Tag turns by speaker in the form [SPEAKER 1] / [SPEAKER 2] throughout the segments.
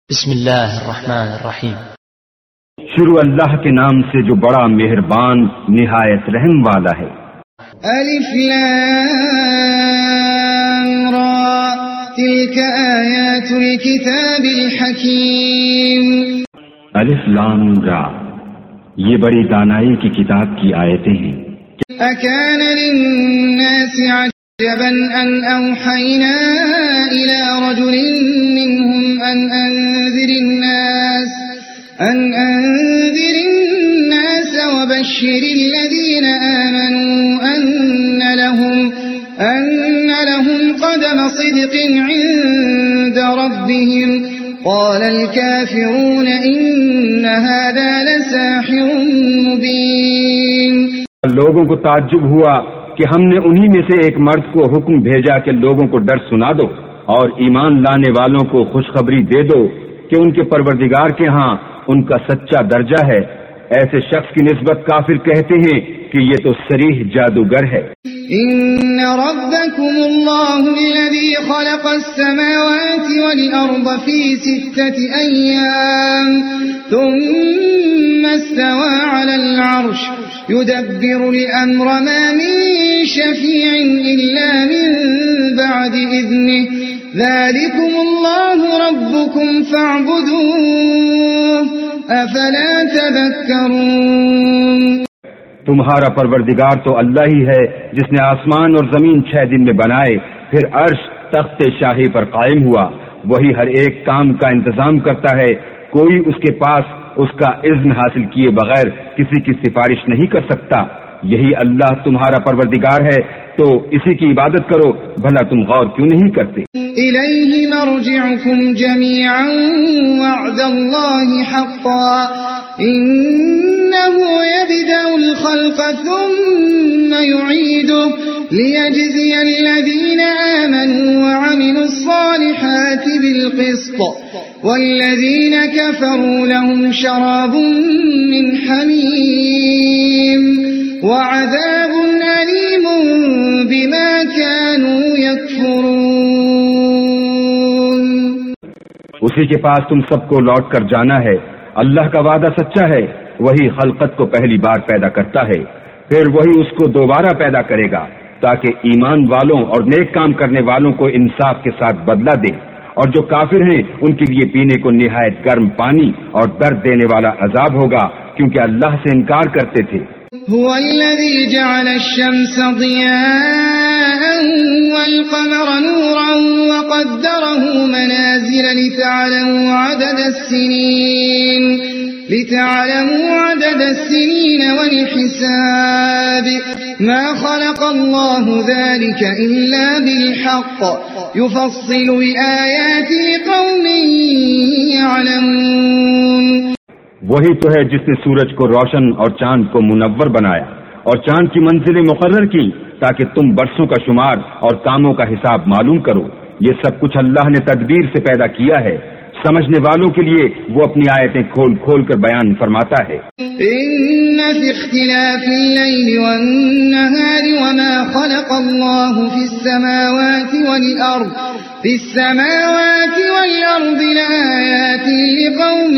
[SPEAKER 1] بسم اللہ الرحمن الرحیم۔
[SPEAKER 2] شروع اللہ کے نام سے جو بڑا مہربان نہایت رحم والا ہے۔
[SPEAKER 3] الف لام را تلك آیات الكتاب الحکیم۔
[SPEAKER 2] الف لام را، یہ بڑی دانائی کی کتاب کی آیتیں ہیں۔
[SPEAKER 3] اکان للناس عجبا ان اوحینا الى رجل منهم ان انذر الناس وبشر الذين آمنوا أن لهم قدم صدق عند ربهم قال الكافرون إن هذا لساحر مبين۔
[SPEAKER 2] لوگوں کو تعجب ہوا کہ ہم نے انہی میں سے ایک مرد کو حکم بھیجا کہ لوگوں کو ڈر سنا دو اور ایمان لانے والوں کو خوشخبری دے دو کہ ان کے پروردگار کے ہاں ان کا سچا درجہ ہے۔ ایسے شخص کی نسبت کافر کہتے ہیں کہ یہ تو صریح جادوگر ہے۔
[SPEAKER 3] ان ربکم اللہ الذی خلق السماوات والارض فی 6 ایام ثم استوى على العرش يدبر الامر ما من شفیع الا من بعد اذنه ذلكم الله ربكم فاعبدوه افلا تذكرون۔
[SPEAKER 2] تمہارا پروردگار تو اللہ ہی ہے جس نے آسمان اور زمین 6 دن میں بنائے، پھر عرش تخت شاہی پر قائم ہوا۔ وہی ہر ایک کام کا انتظام کرتا ہے، کوئی اس کے پاس اس کا اذن حاصل کیے بغیر کسی کی سفارش نہیں کر سکتا۔ یہی اللہ تمہارا پروردگار ہے، تو اسی کی عبادت کرو، بھلا تم غور کیوں نہیں کرتے؟
[SPEAKER 3] الیہ مرجعکم جمیعا وعد اللہ حقا انه يبدأ الخلق ثم يعيده ليجزي الذين آمنوا وعملوا الصالحات بالقسط والذين كفروا لهم شراب من حميم وعذاب أليم بما كانوا يكفرون۔
[SPEAKER 2] اسی کے پاس تم سب کو لوٹ کر جانا ہے۔ اللہ کا وعدہ سچا ہے، وہی خلقت کو پہلی بار پیدا کرتا ہے، پھر وہی اس کو دوبارہ پیدا کرے گا تاکہ ایمان والوں اور نیک کام کرنے والوں کو انصاف کے ساتھ بدلہ دے، اور جو کافر ہیں ان کے لیے پینے کو نہایت گرم پانی اور درد دینے والا عذاب ہوگا، کیونکہ اللہ سے انکار کرتے تھے۔
[SPEAKER 3] هو الذي جعل الشمس ضياء والقمر نورا وقدره منازل لتعلموا عدد السنين والحساب ما خلق الله ذلك إلا بالحق يفصل الآيات لقوم يعلمون۔
[SPEAKER 2] وہی تو ہے جس نے سورج کو روشن اور چاند کو منور بنایا اور چاند کی منزلیں مقرر کی تاکہ تم برسوں کا شمار اور کاموں کا حساب معلوم کرو۔ یہ سب کچھ اللہ نے تدبیر سے پیدا کیا ہے، سمجھنے والوں کے لیے وہ اپنی آیتیں کھول کھول کر بیان فرماتا ہے۔
[SPEAKER 3] ان فی اختلاف اللیل والنہار وما خلق اللہ فی السماوات والارض لآیات لقوم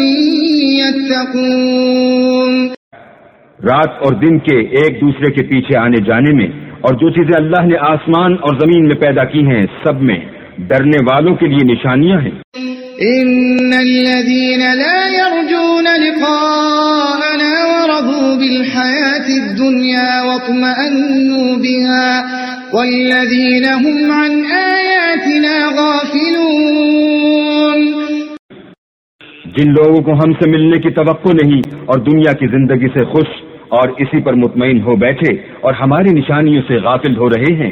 [SPEAKER 3] یتقون۔
[SPEAKER 2] رات اور دن کے ایک دوسرے کے پیچھے آنے جانے میں اور جو چیزیں اللہ نے آسمان اور زمین میں پیدا کی ہیں سب میں ڈرنے والوں کے لیے نشانیاں ہیں۔
[SPEAKER 3] ان الذين لا يرجون لقاءنا ورضوا بالحياة الدنيا واطمأنوا بها والذين هم عن آياتنا غافلون۔
[SPEAKER 2] جن لوگوں کو ہم سے ملنے کی توقع نہیں اور دنیا کی زندگی سے خوش اور اسی پر مطمئن ہو بیٹھے اور ہماری نشانیوں سے غافل ہو رہے ہیں،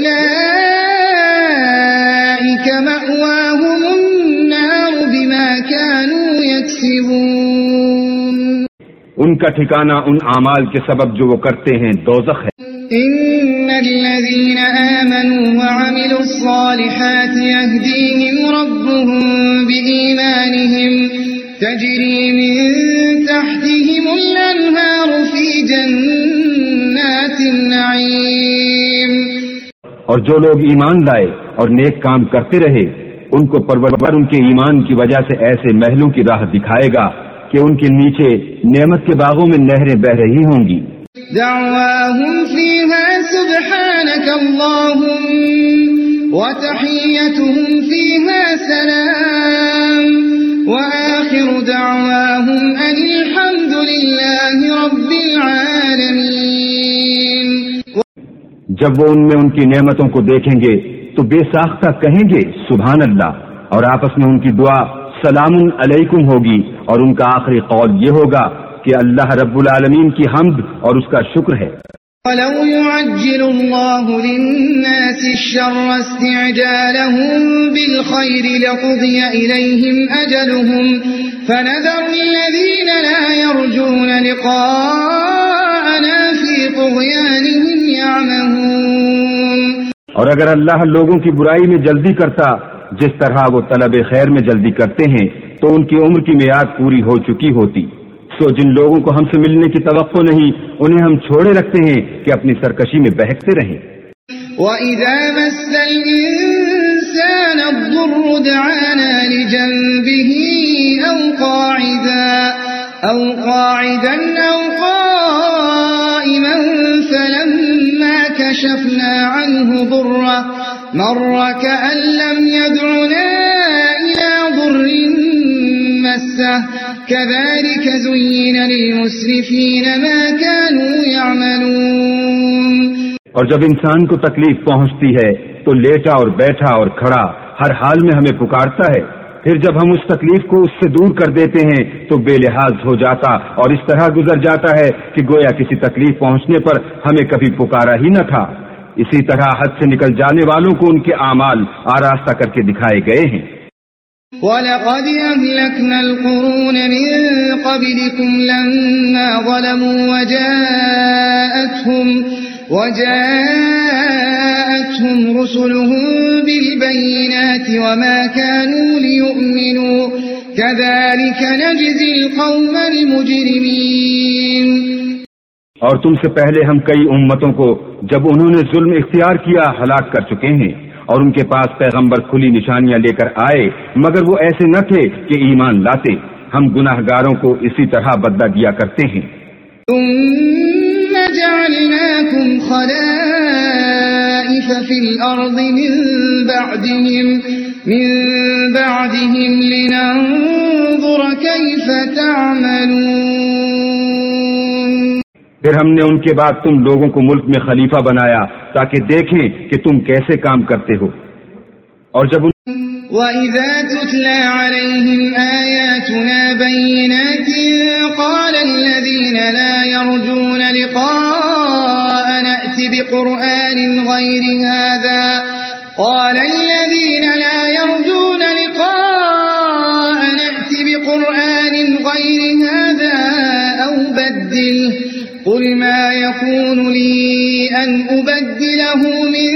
[SPEAKER 3] اولئک مأواہم النار بما كانوا یکسبون۔
[SPEAKER 2] ان کا ٹھکانہ ان اعمال کے سبب جو وہ کرتے ہیں دوزخ ہے۔
[SPEAKER 3] ان الذين آمنوا وعملوا الصالحات يهديهم ربهم بإيمانهم تجري من تحتهم الأنهار في جنات النعيم۔
[SPEAKER 2] اور جو لوگ ایمان لائے اور نیک کام کرتے رہے ان کو پروردگار ان کے ایمان کی وجہ سے ایسے محلوں کی راہ دکھائے گا کہ ان کے نیچے نعمت کے باغوں میں نہریں بہ رہی ہوں گی.
[SPEAKER 3] دعواهم فيها سبحانك اللهم وتحيتهم فيها سلام وآخر دعواهم أن الحمد لله رب العالمين.
[SPEAKER 2] جب وہ ان میں ان کی نعمتوں کو دیکھیں گے تو بے ساختہ کہیں گے سبحان اللہ، اور آپس میں ان کی دعا سلام علیکم ہوگی، اور ان کا آخری قول یہ ہوگا کہ اللہ رب العالمین کی حمد اور اس کا شکر ہے.
[SPEAKER 3] وَلَوْ يُعَجِّلُ اللَّهُ لِلنَّاسِ الشَّرَّ اسْتِعْجَالَهُم بِالْخَيْرِ لَقُضِيَ إِلَيْهِمْ أَجَلُهُمْ فَنَذَرُ الَّذِينَ لَا يَرْجُونَ لِقَاءَنَا فِي طُغْيَانِهِمْ يَعْمَهُونَ. اور
[SPEAKER 2] اگر اللہ لوگوں کی برائی میں جلدی کرتا جس طرح وہ طلب خیر میں جلدی کرتے ہیں تو ان کی عمر کی میعاد پوری ہو چکی ہوتی. سو جن لوگوں کو ہم سے ملنے کی توقع نہیں انہیں ہم چھوڑے رکھتے ہیں کہ اپنی سرکشی میں بہکتے رہیں.
[SPEAKER 3] وَإِذَا مَسَّ الْإِنسَانَ الضُّرُّ دَعَانَا لِجَنبِهِ أَوْ قَاعِدًا أَوْ قَائِمًا فَلَمَّا كَشَفْنَا عَنْهُ ضُرَّهُ مَرَّ كَأَن لَّمْ يَدْعُنَا إِلَى ضُرٍّ مَّسَّهُ كَذَلِكَ زُيِّنَ لِلْمُسْرِفِينَ مَا كَانُوا يَعْمَلُونَ.
[SPEAKER 2] اور جب انسان کو تکلیف پہنچتی ہے تو لیٹا اور بیٹھا اور کھڑا ہر حال میں ہمیں پکارتا ہے. پھر جب ہم اس تکلیف کو اس سے دور کر دیتے ہیں تو بے لحاظ ہو جاتا اور اس طرح گزر جاتا ہے کہ گویا کسی تکلیف پہنچنے پر ہمیں کبھی پکارا ہی نہ تھا. اسی طرح حد سے نکل جانے والوں کو ان کے اعمال آراستہ کر کے دکھائے گئے ہیں.
[SPEAKER 3] وَلَقَدْ أَهْلَكْنَا الْقُرُونَ مِنْ قَبْلِكُمْ لَمَّا ظَلَمُوا وَجَاءَتْهُمْ رُسُلُهُم بِالْبَيِّنَاتِ وَمَا كَانُوا لِيُؤْمِنُوا كَذَلِكَ نَجْزِي الْقَوْمَ الْمُجْرِمِينَ.
[SPEAKER 2] اور تم سے پہلے ہم کئی امتوں کو جب انہوں نے ظلم اختیار کیا ہلاک کر چکے ہیں، اور ان کے پاس پیغمبر کھلی نشانیاں لے کر آئے مگر وہ ایسے نہ تھے کہ ایمان لاتے. ہم گناہ گاروں کو اسی طرح بدلہ دیا کرتے ہیں.
[SPEAKER 3] ثم جعلناكم خلائف في الأرض من بعدهم لننظر كيف تعملون.
[SPEAKER 2] پھر ہم نے ان کے بعد تم لوگوں کو ملک میں خلیفہ بنایا تاکہ دیکھیں کہ تم کیسے کام کرتے ہو. اور جب
[SPEAKER 3] وَإِذَا تُتْلَى عَلَيْهِمْ آيَاتُنَا بَيِّنَاتٍ قَالَ الَّذِينَ لَا يَرْجُونَ لِقَاءَنَا ائْتِ بِقُرْآنٍ غَيْرِ هَذَا أَوْ بَدِّلْهُ قُلْ مَا يَكُونُ لِي أَنْ أُبَدِّلَهُ مِنْ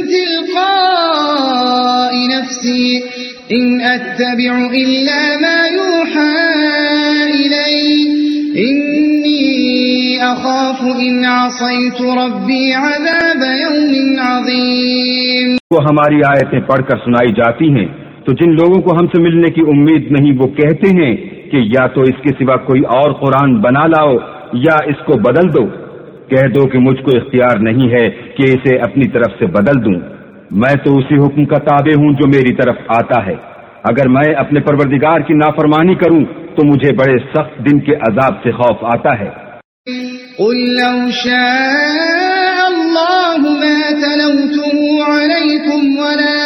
[SPEAKER 3] تِلْقَاءِ نَفْسِي إِنْ أَتَّبِعُ إِلَّا مَا يُوحَى إِلَيَّ إِنِّي أَخَافُ إِنْ عَصَيْتُ رَبِّي عَذَابَ يَوْمٍ عَظِيمٍ.
[SPEAKER 2] وہ ہماری آیتیں پڑھ کر سنائی جاتی ہیں تو جن لوگوں کو ہم سے ملنے کی امید نہیں وہ کہتے ہیں کہ یا تو اس کے سوا کوئی اور قرآن بنا لاؤ یا اس کو بدل دو. کہہ دو کہ مجھ کو اختیار نہیں ہے کہ اسے اپنی طرف سے بدل دوں. میں تو اسی حکم کا تابع ہوں جو میری طرف آتا ہے. اگر میں اپنے پروردگار کی نافرمانی کروں تو مجھے بڑے سخت دن کے عذاب سے خوف آتا ہے.
[SPEAKER 3] قل لو شاء الله ما تلوته عليكم ولا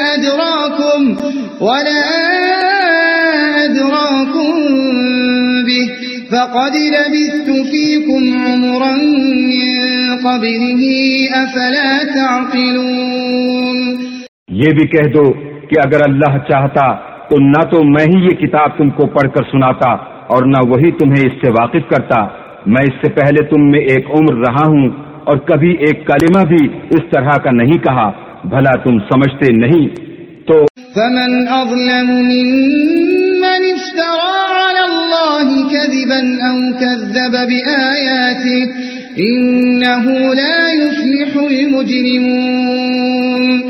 [SPEAKER 3] أدراكم به فقد لبثت فيكم عمرا من قبله أفلا تعقلون.
[SPEAKER 2] یہ بھی کہہ دو کہ اگر اللہ چاہتا تو نہ تو میں ہی یہ کتاب تم کو پڑھ کر سناتا اور نہ وہی تمہیں اس سے واقف کرتا. میں اس سے پہلے تم میں ایک عمر رہا ہوں اور کبھی ایک کلمہ بھی اس طرح کا نہیں کہا. بھلا تم سمجھتے نہیں؟ تو
[SPEAKER 3] فمن أظلم ممن افترى على الله كذبا أو كذب بآياته إنه لا يفلح المجرمون.
[SPEAKER 2] اس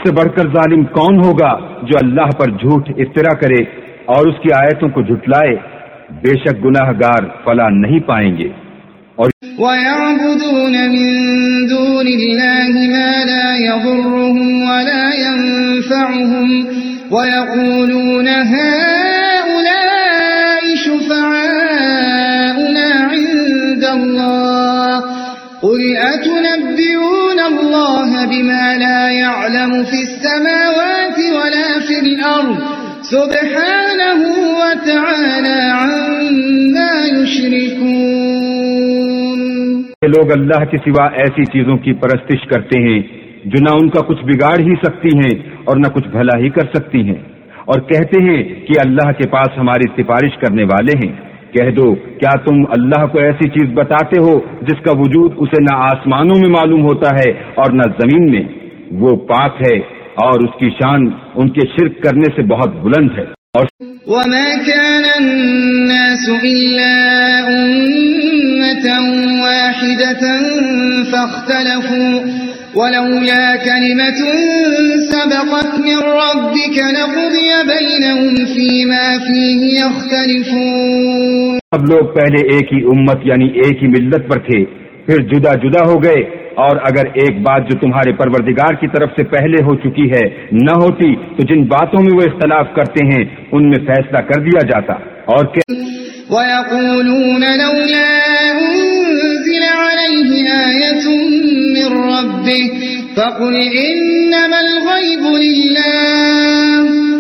[SPEAKER 2] سے بڑھ کر ظالم کون ہوگا جو اللہ پر جھوٹ افترا کرے اور اس کی آیتوں کو جھٹلائے؟ بے شک گناہ گار فلاح نہیں پائیں گے۔ اور
[SPEAKER 3] وَيَعْبُدُونَ مِن دُونِ اللَّهِ مَا لَا يَضُرُّهُمْ وَلَا يَنفَعُهُمْ وَيَقُولُونَ هَؤُلَاءِ شُفَعَاؤُنَا عِندَ اللَّهِ قُلْ أَتُنَبِّئُونَ اللَّهَ بِمَا لَا يَعْلَمُ فِي السَّمَاوَاتِ وَلَا فِي الْأَرْضِ سُبْحَانَهُ وَتَعَالَى عَمَّا يُشْرِكُونَ۔
[SPEAKER 2] لوگ اللہ کے سوا ایسی چیزوں کی پرستش کرتے ہیں جو نہ ان کا کچھ بگاڑ ہی سکتی ہیں اور نہ کچھ بھلا ہی کر سکتی ہیں، اور کہتے ہیں کہ اللہ کے پاس ہماری سفارش کرنے والے ہیں۔ کہہ دو کیا تم اللہ کو ایسی چیز بتاتے ہو جس کا وجود اسے نہ آسمانوں میں معلوم ہوتا ہے اور نہ زمین میں؟ وہ پاک ہے اور اس کی شان ان کے شرک کرنے سے بہت بلند ہے۔ اور
[SPEAKER 3] وَمَا كَانَ النَّاسُ إِلَّا أُمَّةً وَاحِدَةً فَاخْتَلَفُوا وَلَوْلَا كَلِمَةٌ سَبَقَتْ مِنْ رَبِّكَ لَقُضِيَ بَيْنَهُمْ فِيمَا فِيهِ يَخْتَلِفُونَ۔
[SPEAKER 2] سب لوگ پہلے ایک ہی امت یعنی ایک ہی ملت پر تھے، پھر جدا جدا ہو گئے، اور اگر ایک بات جو تمہارے پروردگار کی طرف سے پہلے ہو چکی ہے نہ ہوتی تو جن باتوں میں وہ اختلاف کرتے ہیں ان میں فیصلہ کر دیا جاتا۔ اور کہ
[SPEAKER 3] وَيَقُولُونَ لَوْلَا أُنزِلَ عَلَيْهِ آيَةٌ مِّن رَّبِّهِ فَقُلْ إِنَّمَا الْغَيْبُ لِلَّهِ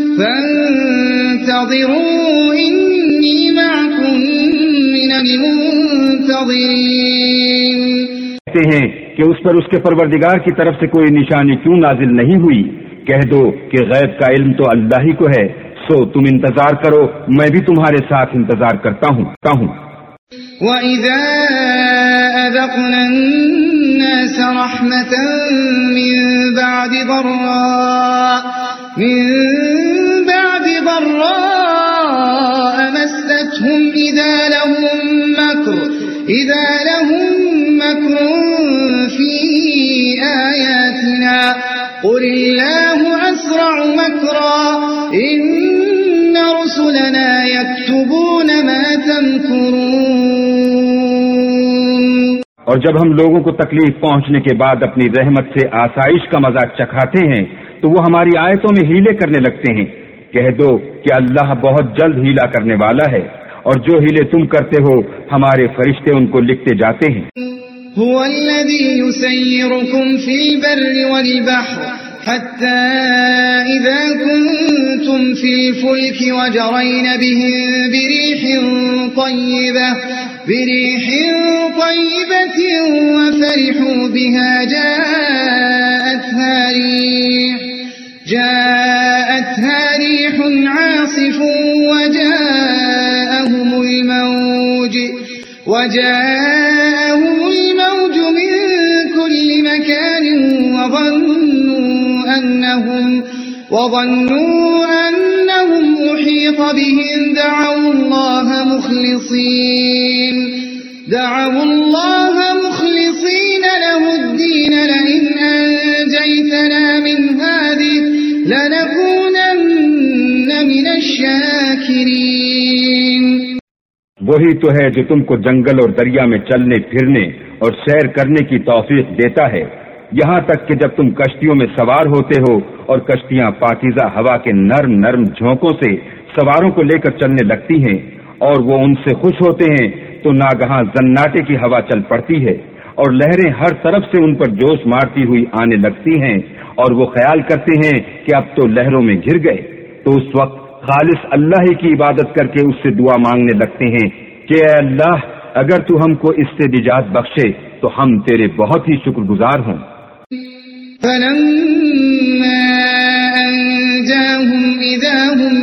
[SPEAKER 3] فَانتَظِرُوا إِنِّي مَعَكُم مِّنَ الْمُنتَظِرِينَ۔
[SPEAKER 2] کہتے ہیں کہ اس پر اس کے پروردگار کی طرف سے کوئی نشانی کیوں نازل نہیں ہوئی؟ کہہ دو کہ غیب کا علم تو اللہ ہی کو ہے، سو تم انتظار کرو، میں بھی تمہارے ساتھ انتظار کرتا ہوں۔
[SPEAKER 3] وَإِذَا أَذَقْنَا النَّاسَ رَحْمَةً مِّن بَعْدِ ضَرَّاءَ مَسَّتْهُمْ إِذَا لَهُم مَّكْرٌ فِي آيَاتِنَا قُلِ اللَّهُ أَسْرَعُ مَكْرًا إِنَّ رُسُلَنَا يَكْتُبُونَ مَا تَمْكُرُونَ۔
[SPEAKER 2] اور جب ہم لوگوں کو تکلیف پہنچنے کے بعد اپنی رحمت سے آسائش کا مذاق چکھاتے ہیں تو وہ ہماری آیتوں میں ہیلے کرنے لگتے ہیں۔ کہہ دو کہ اللہ بہت جلد ہیلا کرنے والا ہے، اور جو ہیلے تم کرتے ہو ہمارے فرشتے ان کو لکھتے جاتے ہیں۔
[SPEAKER 3] هو الذي يسيركم في البر والبحر حتى إذا كنتم في الفلك وجرين بهم بريح طيبة وفرحوا بها جاءتها ريح عاصف وجاءهم الموج من كل مكان وظنوا أنهم أحيط بهم دعوا الله مخلصين له الدين لئن أنجيتنا من هذه لنكونن من الشاكرين۔
[SPEAKER 2] وہی تو ہے جو تم کو جنگل اور دریا میں چلنے پھرنے اور سیر کرنے کی توفیق دیتا ہے، یہاں تک کہ جب تم کشتیوں میں سوار ہوتے ہو اور کشتیاں پاکیزہ ہوا کے نرم نرم جھونکوں سے سواروں کو لے کر چلنے لگتی ہیں اور وہ ان سے خوش ہوتے ہیں تو ناگہاں زناٹے کی ہوا چل پڑتی ہے اور لہریں ہر طرف سے ان پر جوش مارتی ہوئی آنے لگتی ہیں، اور وہ خیال کرتے ہیں کہ اب تو لہروں میں گر گئے، تو اس وقت خالص اللہ ہی کی عبادت کر کے اس سے دعا مانگنے لگتے ہیں کہ اے اللہ اگر تو ہم کو اس سے نجات بخشے تو ہم تیرے بہت ہی شکر گزار ہوں۔
[SPEAKER 3] فَلَمَّا أَنْجَاهُمْ إِذَا هُمْ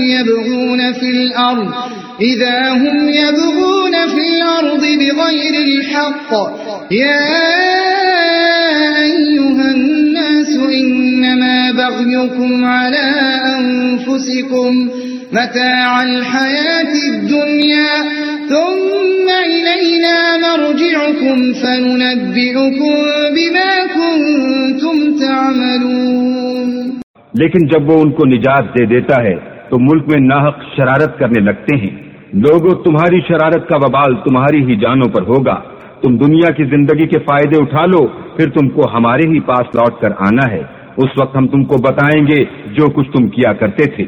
[SPEAKER 3] يَبْغُونَ فِي الْأَرْضِ بِغَيْرِ الْحَقِّ يَا أَيُّهَا النَّاسُ إِنَّمَا بَغْيُكُمْ عَلَى أَنفُسِكُمْ مَتَاعَ الْحَيَاةِ الدُّنْيَا ثُمَّ إِلَيْنَا مَرْجِعُكُمْ فَنُنَبِّئُكُمْ بِمَا كُنْتُمْ تَعْمَلُونَ۔
[SPEAKER 2] لیکن جب وہ ان کو نجات دے دیتا ہے تو ملک میں ناحق شرارت کرنے لگتے ہیں۔ لوگوں، تمہاری شرارت کا وبال تمہاری ہی جانوں پر ہوگا۔ تم دنیا کی زندگی کے فائدے اٹھا لو، پھر تم کو ہمارے ہی پاس لوٹ کر آنا ہے۔ اس وقت ہم تم کو بتائیں گے جو کچھ تم کیا کرتے تھے۔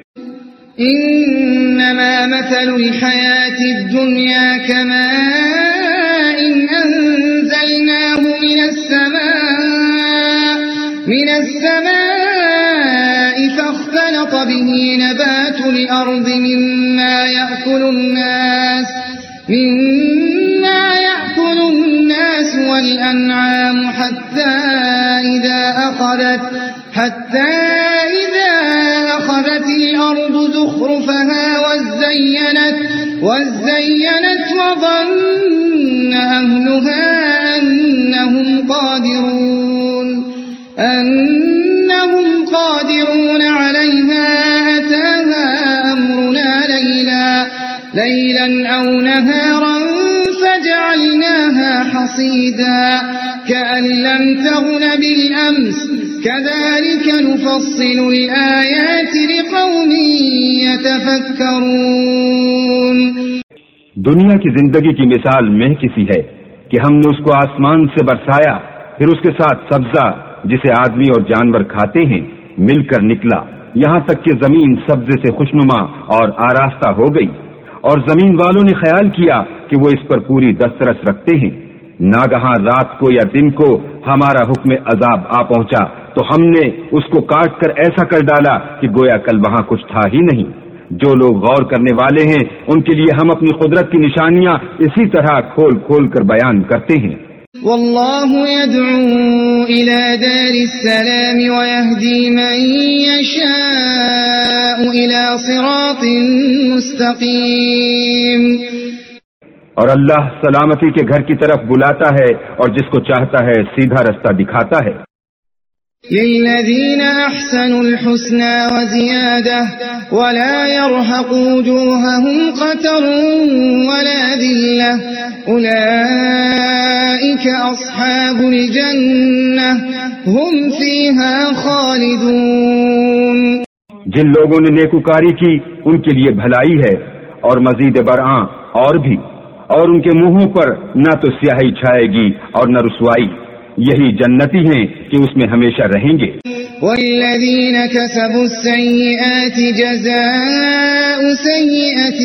[SPEAKER 3] انما مثل الحیات الدنیا كماء انزلناه من السماء فاختلط به نبات الارض مما يأكل الناس والأنعام حتى إذا أخذت الأرض زخرفها وزينت وظن أهلها أنهم قادرون عليها أتاها أمرنا ليلا أو نهارا فجعلناها حصيدا كأن لم تغن بالأمس كذلك نفصل الآيات لقوم يتفكرون۔
[SPEAKER 2] دنیا کی زندگی کی مثال میں کسی ہے کہ ہم نے اس کو آسمان سے برسایا، پھر اس کے ساتھ سبزہ جسے آدمی اور جانور کھاتے ہیں مل کر نکلا، یہاں تک کہ زمین سبزے سے خوشنما اور آراستہ ہو گئی، اور زمین والوں نے خیال کیا کہ وہ اس پر پوری دسترس رکھتے ہیں۔ ناگہاں رات کو یا دن کو ہمارا حکم عذاب آ پہنچا تو ہم نے اس کو کاٹ کر ایسا کر ڈالا کہ گویا کل وہاں کچھ تھا ہی نہیں۔ جو لوگ غور کرنے والے ہیں ان کے لیے ہم اپنی قدرت کی نشانیاں اسی طرح کھول کھول کر بیان کرتے ہیں۔
[SPEAKER 3] واللہ يدعو إلى دار السلام ويهدي من يشاء إلى صراط مستقيم۔
[SPEAKER 2] اور اللہ سلامتی کے گھر کی طرف بلاتا ہے اور جس کو چاہتا ہے سیدھا رستہ دکھاتا ہے۔
[SPEAKER 3] للذین احسنوا الحسنى وزیادہ ولا يرهق وجوههم قتر ولا ذلة اولئک اصحاب الجنہ هم فیہا خالدون۔
[SPEAKER 2] جن لوگوں نے نیکوکاری کی ان کے لیے بھلائی ہے اور مزید برآں اور بھی، اور ان کے منہوں پر نہ تو سیاہی چھائے گی اور نہ رسوائی، یہی جنتی ہیں کہ اس میں ہمیشہ رہیں گے۔
[SPEAKER 3] والذین کسبوا السیئات جزاء سیئة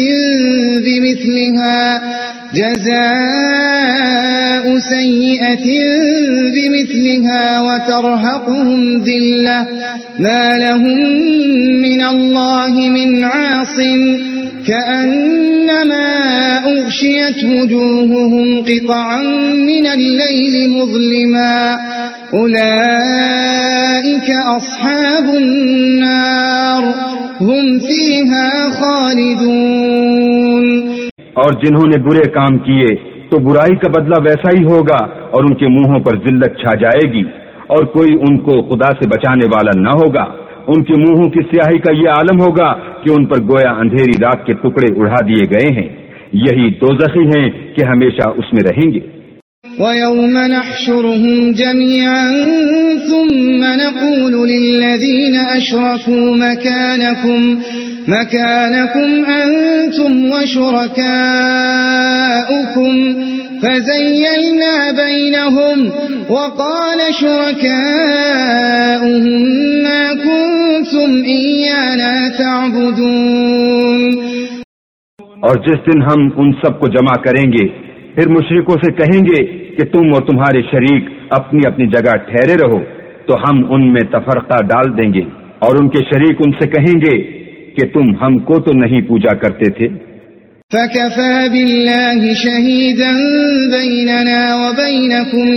[SPEAKER 3] بمثلها وترهقهم ذلة ما لهم من الله من عاصم كأنما أغشيت وجوههم قطعا من الليل مظلما أولئك أصحاب النار هم فيها خالدون۔
[SPEAKER 2] اور جنہوں نے برے کام کیے تو برائی کا بدلہ ویسا ہی ہوگا اور ان کے منہوں پر ذلت چھا جائے گی اور کوئی ان کو خدا سے بچانے والا نہ ہوگا۔ ان کے منہوں کی سیاہی کا یہ عالم ہوگا کہ ان پر گویا اندھیری رات کے ٹکڑے اڑا دیے گئے ہیں، یہی دوزخی ہیں کہ ہمیشہ اس میں رہیں گے۔
[SPEAKER 3] وَيَوْمَ نَحْشُرُهُمْ جَمِيعًا ثُمَّ نَقُولُ لِلَّذِينَ أَشْرَكُوا مَكَانَكُمْ أَنْتُمْ وَشُرَكَاؤُكُمْ فَزَيَّلْنَا بَيْنَهُمْ وَقَالَ شُرَكَاؤُهُمْ مَا كُنْتُمْ إِيَّانَا تَعْبُدُونَ۔
[SPEAKER 2] اور جس دن ہم ان سب کو جمع کریں گے پھر مشرکوں سے کہیں گے کہ تم اور تمہارے شریک اپنی اپنی جگہ ٹھہرے رہو، تو ہم ان میں تفرقہ ڈال دیں گے، اور ان کے شریک ان سے کہیں گے کہ تم ہم کو تو نہیں پوجا کرتے تھے۔
[SPEAKER 3] فَكَفَى بِاللَّهِ شَهِيدًا بَيْنَنَا وَبَيْنَكُمْ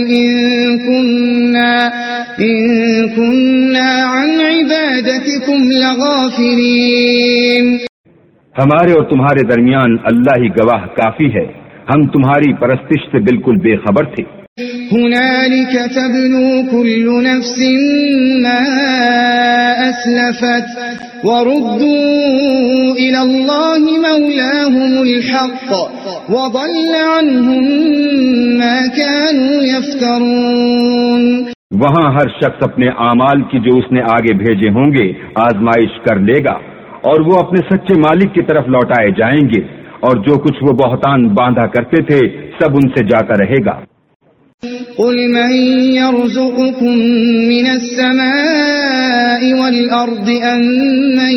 [SPEAKER 3] إِن كُنَّا عَنْ عِبَادَتِكُمْ لَغَافِلِينَ۔
[SPEAKER 2] ہمارے اور تمہارے درمیان اللہ ہی گواہ کافی ہے، ہم تمہاری پرستش سے بالکل بے خبر تھے۔
[SPEAKER 3] هُنَالِكَ تَبْلُو كُلُّ نَفْسٍ مَا أَسْلَفَتْ وَرُدُّوا إِلَى اللَّهِ مَوْلَاهُمُ الْحَقِّ وَضَلَّ عَنْهُمْ مَا كَانُوا يَفْتَرُونَ۔
[SPEAKER 2] وہاں ہر شخص اپنے اعمال کی جو اس نے آگے بھیجے ہوں گے آزمائش کر لے گا، اور وہ اپنے سچے مالک کی طرف لوٹائے جائیں گے، اور جو کچھ وہ بہتان باندھا کرتے تھے سب ان سے جاتا رہے گا۔
[SPEAKER 3] قل من يرزقكم من السماء والأرض أمن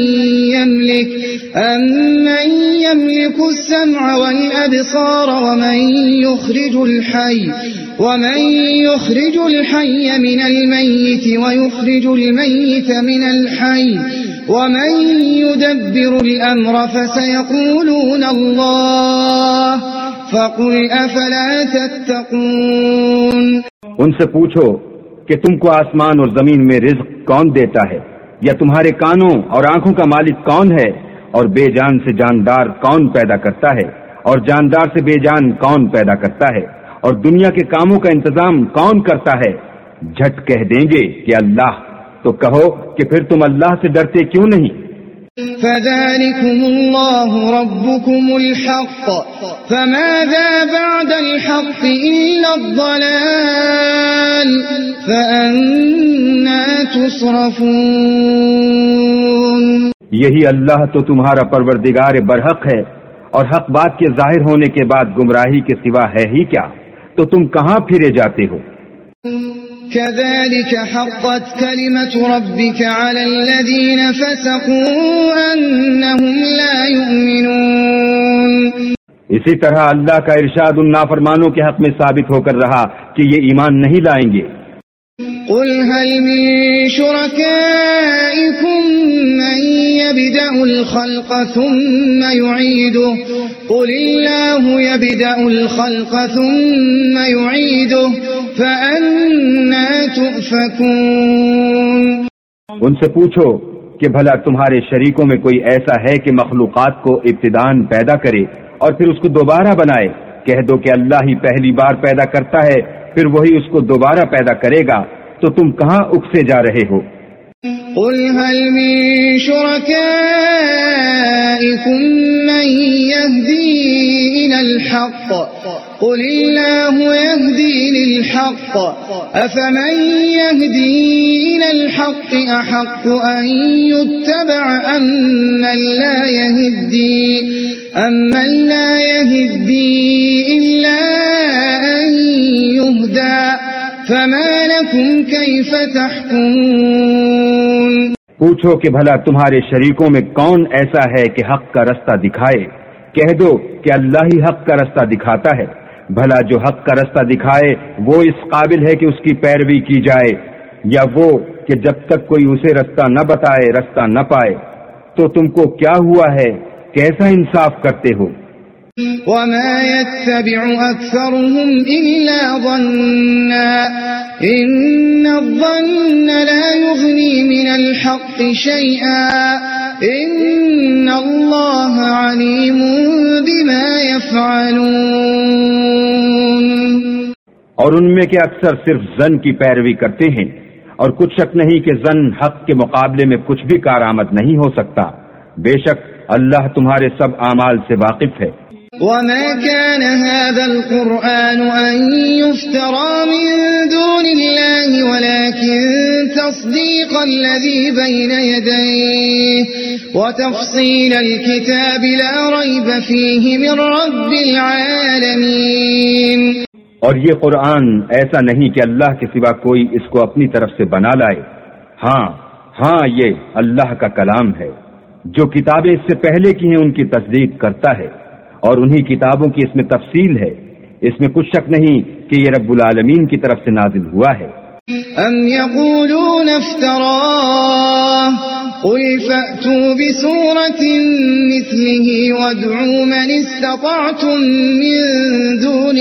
[SPEAKER 3] يملك السمع والأبصار ومن يخرج الحي من الميت ويخرج الميت من الحي ومن يدبر الأمر فسيقولون الله فَقُلْ أَفَلَا تَتَّقُونَ
[SPEAKER 2] ان سے پوچھو کہ تم کو آسمان اور زمین میں رزق کون دیتا ہے، یا تمہارے کانوں اور آنکھوں کا مالک کون ہے، اور بے جان سے جاندار کون پیدا کرتا ہے، اور جاندار سے بے جان کون پیدا کرتا ہے، اور دنیا کے کاموں کا انتظام کون کرتا ہے؟ جھٹ کہہ دیں گے کہ اللہ، تو کہو کہ پھر تم اللہ سے ڈرتے کیوں نہیں؟
[SPEAKER 3] فَذَلِكُمُ اللَّهُ رَبُّكُمُ الْحَقُّ فَمَاذَا بَعْدَ الْحَقِّ إِلَّا الضَّلَالُ فَأَنَّى تُصْرَفُونَ۔
[SPEAKER 2] یہی اللہ تو تمہارا پروردگار برحق ہے، اور حق بات کے ظاہر ہونے کے بعد گمراہی کے سوا ہے ہی کیا، تو تم کہاں پھرے جاتے ہو؟
[SPEAKER 3] كذلك حقت كلمة ربك على الذين فسقوا أنهم لا يؤمنون۔
[SPEAKER 2] اسی طرح اللہ کا ارشاد ان نافرمانوں کے حق میں ثابت ہو کر رہا کہ یہ ایمان نہیں لائیں گے۔
[SPEAKER 3] قل هل من شركائكم من يبدأ الخلق ثم يعيده قل الله يبدأ الخلق ثم يعيده فأنا تؤفكون۔
[SPEAKER 2] ان سے پوچھو کہ بھلا تمہارے شریکوں میں کوئی ایسا ہے کہ مخلوقات کو ابتداءً پیدا کرے اور پھر اس کو دوبارہ بنائے؟ کہہ دو کہ اللہ ہی پہلی بار پیدا کرتا ہے، پھر وہی اس کو دوبارہ پیدا کرے گا، تو تم کہاں اکسے جا رہے ہو؟
[SPEAKER 3] قل هل من شركائكم من يهدي إلى الحق قل الله يهدي للحق أفمن يهدي إلى الحق أحق أن يتبع أمن لا يهدي إلا أن يهدى فما لكم كيف تحكمون۔
[SPEAKER 2] پوچھو کہ بھلا تمہارے شریکوں میں کون ایسا ہے کہ حق کا رستہ دکھائے؟ کہہ دو کہ اللہ ہی حق کا رستہ دکھاتا ہے، بھلا جو حق کا رستہ دکھائے وہ اس قابل ہے کہ اس کی پیروی کی جائے، یا وہ کہ جب تک کوئی اسے رستہ نہ بتائے رستہ نہ پائے؟ تو تم کو کیا ہوا ہے؟ کیسا انصاف کرتے ہو؟
[SPEAKER 3] وما يتبع أكثرهم إلا ظنا إن الظن لا يغني من الحق شيئا إن الله عليم بما يفعلون۔
[SPEAKER 2] اور ان میں کے اکثر صرف ظن کی پیروی کرتے ہیں، اور کچھ شک نہیں کہ ظن حق کے مقابلے میں کچھ بھی کارآمد نہیں ہو سکتا۔ بے شک اللہ تمہارے سب اعمال سے واقف ہے۔
[SPEAKER 3] وما كان هذا القرآن أن يفترى من دون الله ولكن تصديق الذي بين يديه وتفصيل الكتاب لا ريب فيه من رب العالمين۔
[SPEAKER 2] اور یہ قرآن ایسا نہیں کہ اللہ کے سوا کوئی اس کو اپنی طرف سے بنا لائے، ہاں یہ اللہ کا کلام ہے، جو کتابیں اس سے پہلے کی ہیں ان کی تصدیق کرتا ہے، اور انہی کتابوں کی اس میں تفصیل ہے، اس میں کچھ شک نہیں کہ یہ رب العالمین کی طرف سے نازل ہوا ہے۔
[SPEAKER 3] ام یقولون افتراه قل فأتوا بسورة مثله وادعوا من استطعتم من دون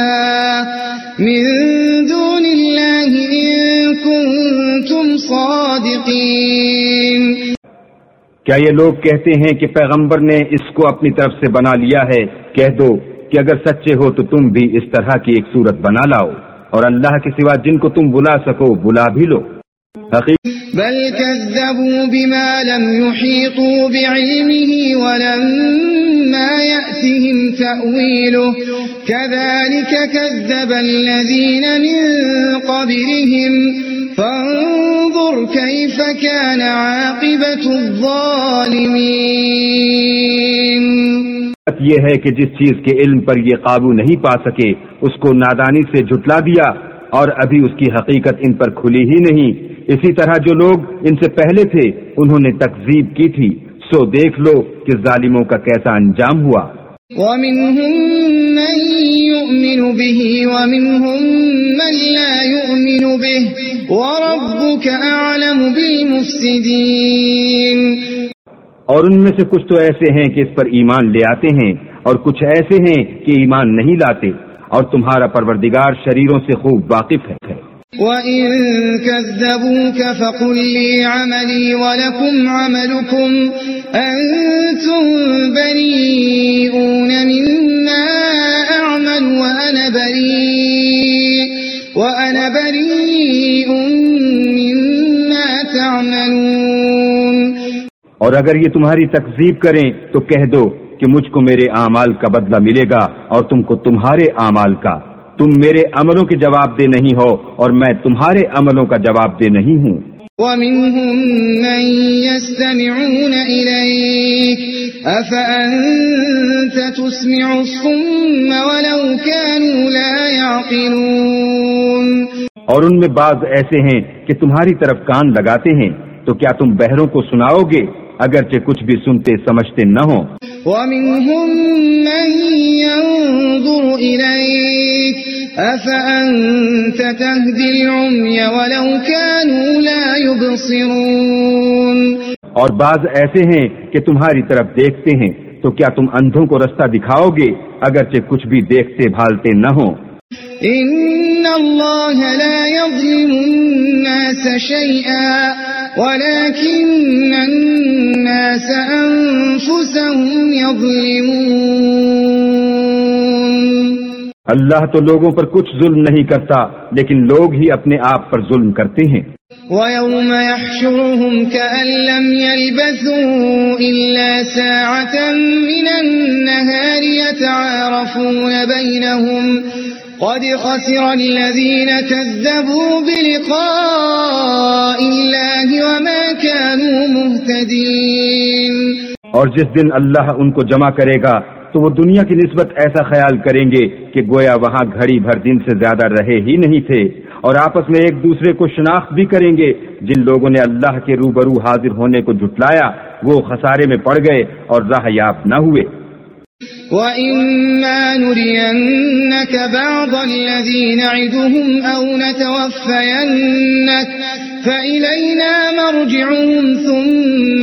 [SPEAKER 3] الله إن كنتم صادقين۔
[SPEAKER 2] کیا یہ لوگ کہتے ہیں کہ پیغمبر نے اس کو اپنی طرف سے بنا لیا ہے؟ کہہ دو کہ اگر سچے ہو تو تم بھی اس طرح کی ایک صورت بنا لاؤ، اور اللہ کے سوا جن کو تم بلا سکو بلا بھی لو۔
[SPEAKER 3] بل كذبوا بما لم يحيطوا بعلمه ولما يأتهم تأويله كذلك كذب الذين من قبلهم فانظر كيف كان عاقبة الظالمين.
[SPEAKER 2] یہ ہے کہ جس چیز کے علم پر یہ قابو نہیں پا سکے اس کو نادانی سے جھٹلا دیا اور ابھی اس کی حقیقت ان پر کھلی ہی نہیں. اسی طرح جو لوگ ان سے پہلے تھے انہوں نے تکذیب کی تھی، سو دیکھ لو کہ ظالموں کا کیسا انجام ہوا.
[SPEAKER 3] وَمِنْهُمْ مَنْ يُؤْمِنُ بِهِ وَمِنْهُمْ مَنْ لَا يُؤْمِنُ بِهِ وَرَبُّكَ أَعْلَمُ بِالْمُفْسِدِينَ.
[SPEAKER 2] اور ان میں سے کچھ تو ایسے ہیں کہ اس پر ایمان لے آتے ہیں اور کچھ ایسے ہیں کہ ایمان نہیں لاتے، اور تمہارا پروردگار شریروں سے خوب واقف ہے.
[SPEAKER 3] وَإِن كَذَّبُوكَ فَقُلْ لِي عَمَلِي وَلَكُمْ عَمَلُكُمْ أَنْتُمْ بَرِيئُونَ مِمَّا أَعْمَلُ وَأَنَا بَرِيءٌ مِّمَّا تَعْمَلُونَ.
[SPEAKER 2] اور اگر یہ تمہاری تکذیب کریں تو کہہ دو کہ مجھ کو میرے اعمال کا بدلہ ملے گا اور تم کو تمہارے اعمال کا. تم میرے عملوں کے جواب دہ نہیں ہو اور میں تمہارے عملوں کا جواب دہ نہیں ہوں.
[SPEAKER 3] وَمِنْهُمْ مَنْ يَسْتَمِعُونَ إِلَيْكَ أَفَأَنْتَ تُسْمِعُ الصُّمَّ وَلَوْ كَانُوا لَا يَعْقِلُونَ. اور ان میں بعض ایسے ہیں کہ تمہاری طرف کان لگاتے ہیں، تو کیا تم بہروں کو سناؤ گے اگرچہ کچھ بھی سنتے سمجھتے نہ ہوں. وَمِنْهُمْ مَنْ يَنْظُرُ إِلَيْكَ أَفَأَنْتَ تَهْدِي الْعُمْيَ وَلَوْ كَانُوا لَا يُبْصِرُونَ. اور بعض ایسے ہیں کہ تمہاری طرف دیکھتے ہیں، تو کیا تم اندھوں کو رستہ دکھاؤ گے اگرچہ کچھ بھی دیکھتے بھالتے نہ ہوں. إِنَّ اللَّهَ لَا يَظْلِمُ النَّاسَ شَيْئًا وَلَكِنَّ النَّاسَ أَنفُسَهُمْ يَظْلِمُونَ. اللہ تو لوگوں پر کچھ ظلم نہیں کرتا لیکن لوگ ہی اپنے آپ پر ظلم کرتے ہیں. وَيَوْمَ يَحْشُرُهُمْ كَأَن لَّمْ يَلْبَثُوا إِلَّا سَاعَةً مِّنَ النَّهَارِ يَتَعَارَفُونَ بَيْنَهُمْ قَدْ خَسِرَ الَّذِينَ كَذَّبُوا بِلِقَاءِ اللَّهِ وَمَا كَانُوا مُهْتَدِينَ. اور جس دن اللہ ان کو جمع کرے گا تو وہ دنیا کی نسبت ایسا خیال کریں گے کہ گویا وہاں گھڑی بھر دن سے زیادہ رہے ہی نہیں تھے، اور آپس میں ایک دوسرے کو شناخت بھی کریں گے. جن لوگوں نے اللہ کے روبرو حاضر ہونے کو جھٹلایا وہ خسارے میں پڑ گئے اور راہ یاب نہ ہوئے. وَإِمَّا نُرِيَنَّكَ بَعْضَ الَّذِي نَعِدُهُمْ أَوْ نَتَوَفَّيَنَّكَ فَإِلَيْنَا مَرْجِعُهُمْ ثُمَّ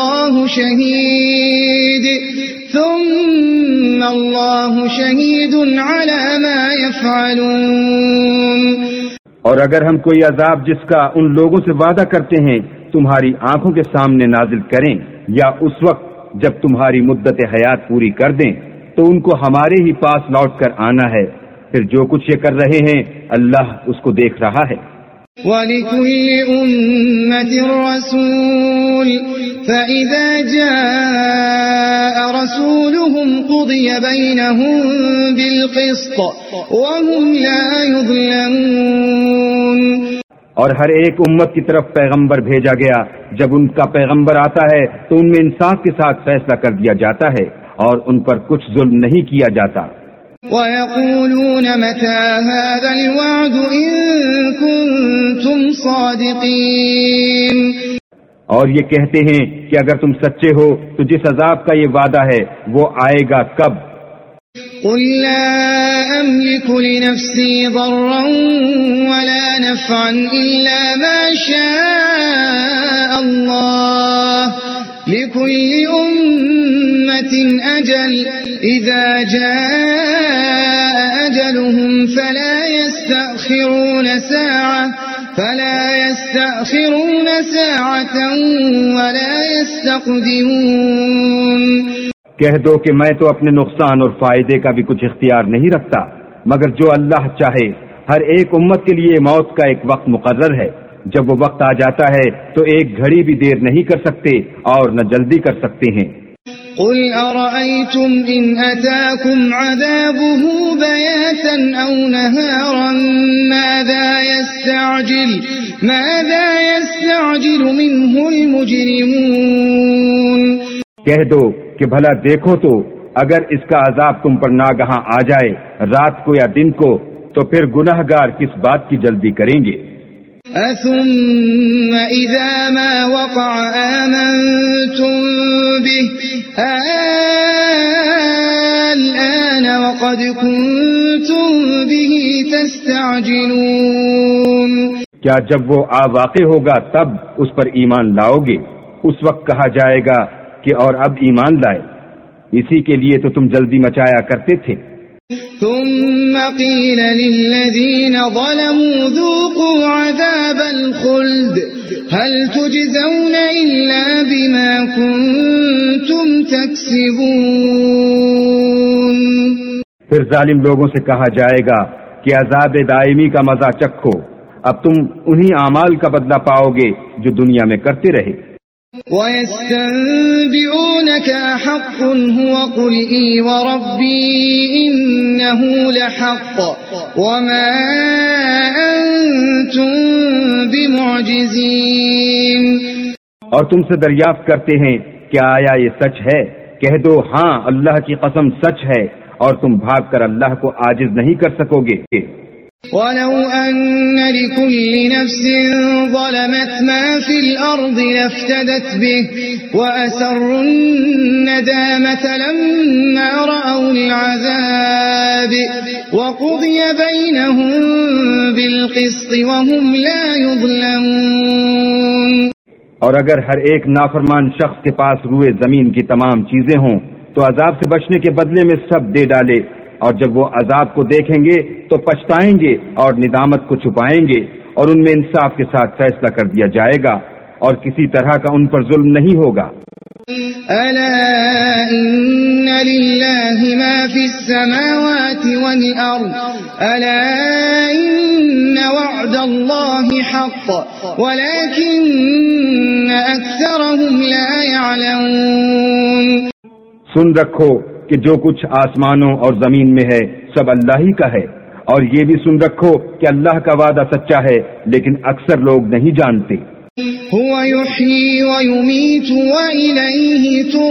[SPEAKER 3] اللَّهُ شَهِيدٌ عَلَى مَا يَفْعَلُونَ. اور اگر ہم کوئی عذاب جس کا ان لوگوں سے وعدہ کرتے ہیں تمہاری آنکھوں کے سامنے نازل کریں یا اس وقت جب تمہاری مدت حیات پوری کر دیں تو ان کو ہمارے ہی پاس لوٹ کر آنا ہے، پھر جو کچھ یہ کر رہے ہیں اللہ اس کو دیکھ رہا ہے. وَلِكُلِّ أُمَّةٍ رَّسُولٌ فَإِذَا جَاءَ رَسُولُهُمْ قُضِيَ بَيْنَهُم بِالْقِسْطِ وَهُمْ لَا يُظْلَمُونَ.
[SPEAKER 2] اور ہر ایک امت کی طرف پیغمبر بھیجا گیا، جب ان کا پیغمبر آتا ہے تو ان میں انصاف کے ساتھ فیصلہ کر دیا جاتا ہے اور ان پر کچھ ظلم نہیں کیا جاتا.
[SPEAKER 3] وَيَقُولُونَ مَتَى هَذَا الْوَعْدُ إِن كُنتُمْ صَادِقِينَ.
[SPEAKER 2] اور یہ کہتے ہیں کہ اگر تم سچے ہو تو جس عذاب کا یہ وعدہ ہے وہ آئے گا کب؟
[SPEAKER 3] قُل لَّا أَمْلِكُ لِنَفْسِي ضَرًّا وَلَا نَفْعًا إِلَّا مَا شَاءَ اللَّهُ لِكُلِّ أُمَّةٍ أَجَلٌ إِذَا جَاءَ أَجَلُهُمْ فَلَا يَسْتَأْخِرُونَ سَاعَةً وَلَا يَسْتَقْدِمُونَ.
[SPEAKER 2] کہہ دو کہ میں تو اپنے نقصان اور فائدے کا بھی کچھ اختیار نہیں رکھتا، مگر جو اللہ چاہے. ہر ایک امت کے لیے موت کا ایک وقت مقرر ہے، جب وہ وقت آ جاتا ہے تو ایک گھڑی بھی دیر نہیں کر سکتے اور نہ جلدی کر سکتے ہیں۔
[SPEAKER 4] قل أرأيتم إن أتاكم عذابه بياتا أو نهارا ماذا يستعجل منه المجرمون۔
[SPEAKER 2] کہہ دو کہ بھلا دیکھو تو اگر اس کا عذاب تم پر ناگہاں آ جائے رات کو یا دن کو تو پھر گناہگار کس بات کی جلدی کریں گے؟
[SPEAKER 4] ثم إذا ما وقع آمنتم به الآن وقد كنتم به تستعجلون۔
[SPEAKER 2] کیا جب وہ واقع ہوگا تب اس پر ایمان لاؤ گے؟ اس وقت کہا جائے گا کہ اور اب ایمان لائے، اسی کے لیے تو تم جلدی مچایا کرتے تھے۔
[SPEAKER 4] ثم قيل للذين ظلموا ذوقوا عذاب الخلد هل تجزون إلا بما كنتم تكسبون۔
[SPEAKER 2] پھر ظالم لوگوں سے کہا جائے گا کہ عذاب دائمی کا مزہ چکھو، اب تم انہی اعمال کا بدلہ پاؤ گے جو دنیا میں کرتے رہے۔
[SPEAKER 4] وَيَسْتَنبِئُونَكَ أَحَقٌّ هُوَ قُلْ إِي وَرَبِّي إِنَّهُ لَحَقٌّ وَمَا أَنْتُمْ بِمُعْجِزِينَ۔
[SPEAKER 2] اور تم سے دریافت کرتے ہیں کہ آیا یہ سچ ہے؟ کہہ دو ہاں اللہ کی قسم سچ ہے، اور تم بھاگ کر اللہ کو عاجز نہیں کر سکو گے۔
[SPEAKER 4] وَلَوْ أَنَّ لِكُلِّ نَفْسٍ ظَلَمَتْ مَا فِي الْأَرْضِ لَافْتَدَتْ بِهِ وَأَسَرُّوا النَّدَامَةَ لَمَّا رَأَوُا الْعَذَابَ وَقُضِيَ بَيْنَهُم بِالْقِسْطِ وَهُمْ لَا يُظْلَمُونَ۔
[SPEAKER 2] اور اگر ہر ایک نافرمان شخص کے پاس روئے زمین کی تمام چیزیں ہوں تو عذاب سے بچنے کے بدلے میں سب دے ڈالے، اور جب وہ عذاب کو دیکھیں گے تو پچھتائیں گے اور ندامت کو چھپائیں گے، اور ان میں انصاف کے ساتھ فیصلہ کر دیا جائے گا اور کسی طرح کا ان پر ظلم نہیں ہوگا۔
[SPEAKER 4] ألا إن لله ما في السماوات والأرض ألا إن وعد الله حق ولكن أكثرهم لا يعلمون۔
[SPEAKER 2] سن رکھو کہ جو کچھ آسمانوں اور زمین میں ہے سب اللہ ہی کا ہے، اور یہ بھی سن رکھو کہ اللہ کا وعدہ سچا ہے لیکن اکثر لوگ نہیں جانتے۔
[SPEAKER 4] هو يحيي ويميت وإليه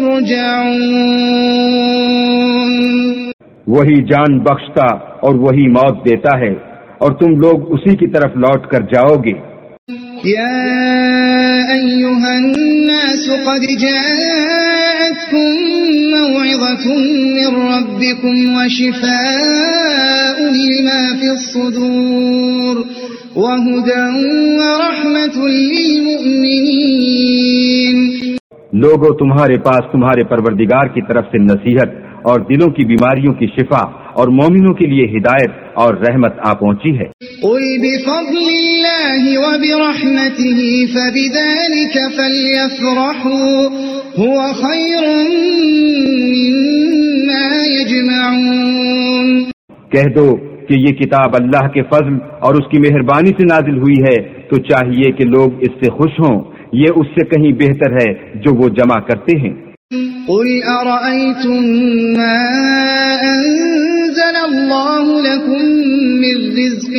[SPEAKER 4] ترجعون۔
[SPEAKER 2] وہی جان بخشتا اور وہی موت دیتا ہے، اور تم لوگ اسی کی طرف لوٹ کر جاؤ گے۔
[SPEAKER 4] يا أيها الناس قد جاءتكم موعظة من ربكم وشفاء لما في الصدور وهدى ورحمة للمؤمنين۔
[SPEAKER 2] لوگوں تمہارے پاس تمہارے پروردگار کی طرف سے نصیحت اور دلوں کی بیماریوں کی شفا اور مومنوں کے لیے ہدایت اور رحمت آ پہنچی ہے۔
[SPEAKER 4] قل بفضل الله وبرحمته فبذلك فليفرحوا هو خير مما يجمعون۔
[SPEAKER 2] کہہ دو کہ یہ کتاب اللہ کے فضل اور اس کی مہربانی سے نازل ہوئی ہے تو چاہیے کہ لوگ اس سے خوش ہوں، یہ اس سے کہیں بہتر ہے جو وہ جمع کرتے ہیں۔
[SPEAKER 4] قل أرأيتم ما أنزل الله لكم من رزق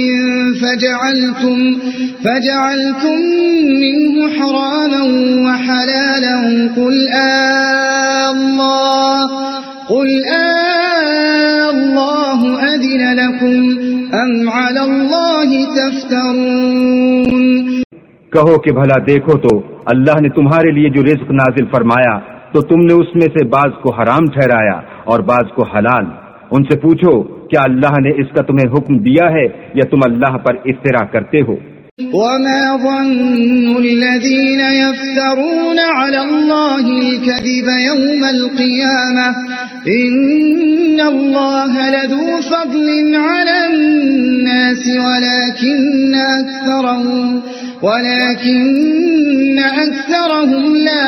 [SPEAKER 4] فجعلتم منه حراما وحلالا قل الله أذن لكم أم على الله تفترون۔
[SPEAKER 2] کہو کہ بھلا دیکھو تو اللہ نے تمہارے لیے جو رزق نازل فرمایا تو تم نے اس میں سے بعض کو حرام ٹھہرایا اور بعض کو حلال۔ ان سے پوچھو کیا اللہ نے اس کا تمہیں حکم دیا ہے یا تم اللہ پر افتراء کرتے ہو؟
[SPEAKER 4] وما ظن الذين يفترون على الله الكذب يوم القيامة إن الله لذو فضل على الناس ولكن أكثرهم لا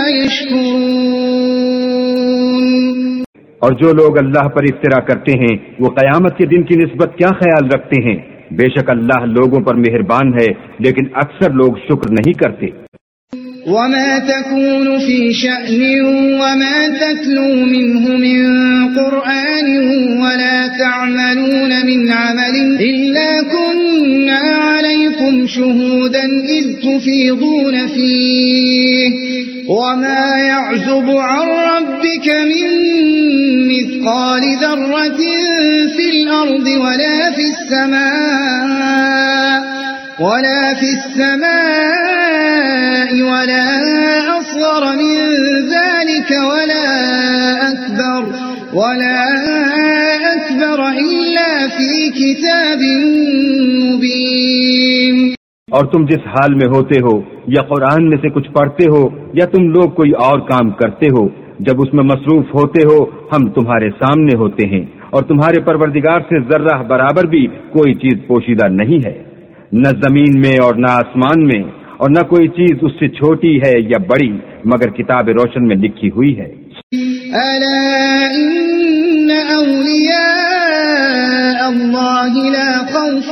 [SPEAKER 4] يشكرون۔
[SPEAKER 2] اور جو لوگ اللہ پر افتراء کرتے ہیں وہ قیامت کے دن کی نسبت کیا خیال رکھتے ہیں؟ بے شک اللہ لوگوں پر مہربان ہے لیکن اکثر لوگ شکر نہیں کرتے.
[SPEAKER 4] وما تكون في شأن وما تتلو منه من قرآن ولا تعملون من عمل إلا كنا عليكم شهودا إذ تفيضون فيه وما يعزب عن ربك من مثقال ذرة في الأرض ولا في السماء ولا أصغر من ذلك ولا أكبر إلا في كتاب مبين.
[SPEAKER 2] اور تم جس حال میں ہوتے ہو یا قرآن میں سے کچھ پڑھتے ہو یا تم لوگ کوئی اور کام کرتے ہو، جب اس میں مصروف ہوتے ہو ہم تمہارے سامنے ہوتے ہیں اور تمہارے پروردگار سے ذرہ برابر بھی کوئی چیز پوشیدہ نہیں ہے، نہ زمین میں اور نہ آسمان میں، اور نہ کوئی چیز اس سے چھوٹی ہے یا بڑی مگر کتاب روشن میں لکھی ہوئی ہے.
[SPEAKER 4] ألا إن أولياء الله لا خوف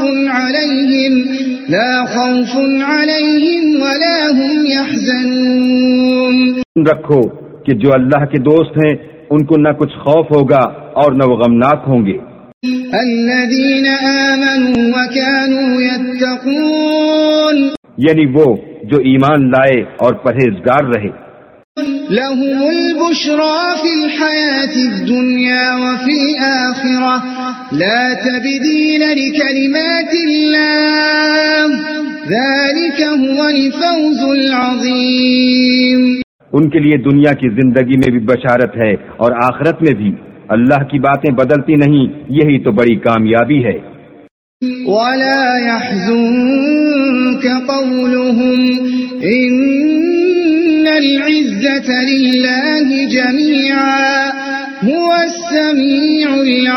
[SPEAKER 4] عليهم ولا هم يحزنون.
[SPEAKER 2] رکھو کہ جو اللہ کے دوست ہیں ان کو نہ کچھ خوف ہوگا اور نہ وہ غمناک ہوں گے.
[SPEAKER 4] الذين آمنوا وكانوا يتقون.
[SPEAKER 2] یعنی وہ جو ایمان لائے اور پرہیزگار رہے.
[SPEAKER 4] لهم البشرى في الحياة الدنيا وفي الآخرة لا تبديل لكلمات الله ذلك هو الفوز العظيم.
[SPEAKER 2] ان کے لیے دنیا کی زندگی میں بھی بشارت ہے اور آخرت میں بھی. اللہ کی باتیں بدلتی نہیں، یہی تو بڑی کامیابی ہے.
[SPEAKER 4] ولا يحزنك قولهم إن العزة لله جميعا هو السميع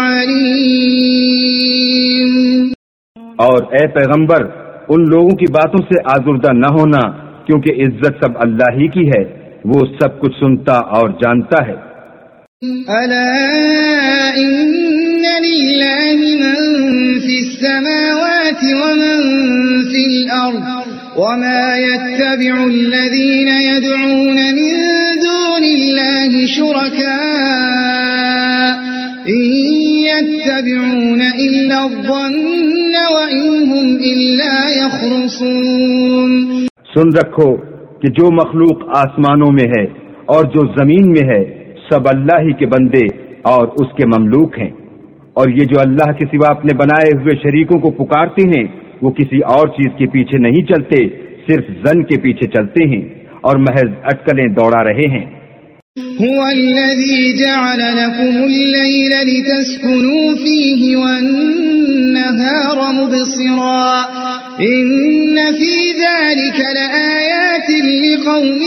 [SPEAKER 4] العليم.
[SPEAKER 2] اور اے پیغمبر ان لوگوں کی باتوں سے آزردہ نہ ہونا، کیونکہ عزت سب اللہ ہی کی ہے، وہ سب کچھ سنتا اور جانتا ہے.
[SPEAKER 4] ألا إن لله من في السماوات ومن في الأرض وما يتبع الذين يدعون من دون الله شركاء إن يتبعون إلا الظن وإن هم إلا يخرصون.
[SPEAKER 2] سن رکھو کہ جو مخلوق آسمانوں میں ہے اور جو زمین میں ہے سب اللہ ہی کے بندے اور اس کے مملوک ہیں، اور یہ جو اللہ کے سوا اپنے بنائے ہوئے شریکوں کو پکارتے ہیں وہ کسی اور چیز کے پیچھے نہیں چلتے، صرف ظن کے پیچھے چلتے ہیں اور محض اٹکلیں دوڑا رہے ہیں.
[SPEAKER 4] هو الذي جعل لكم الليل لتسكنوا فيه والنهار مبصرا إن في ذلك لآيات لقوم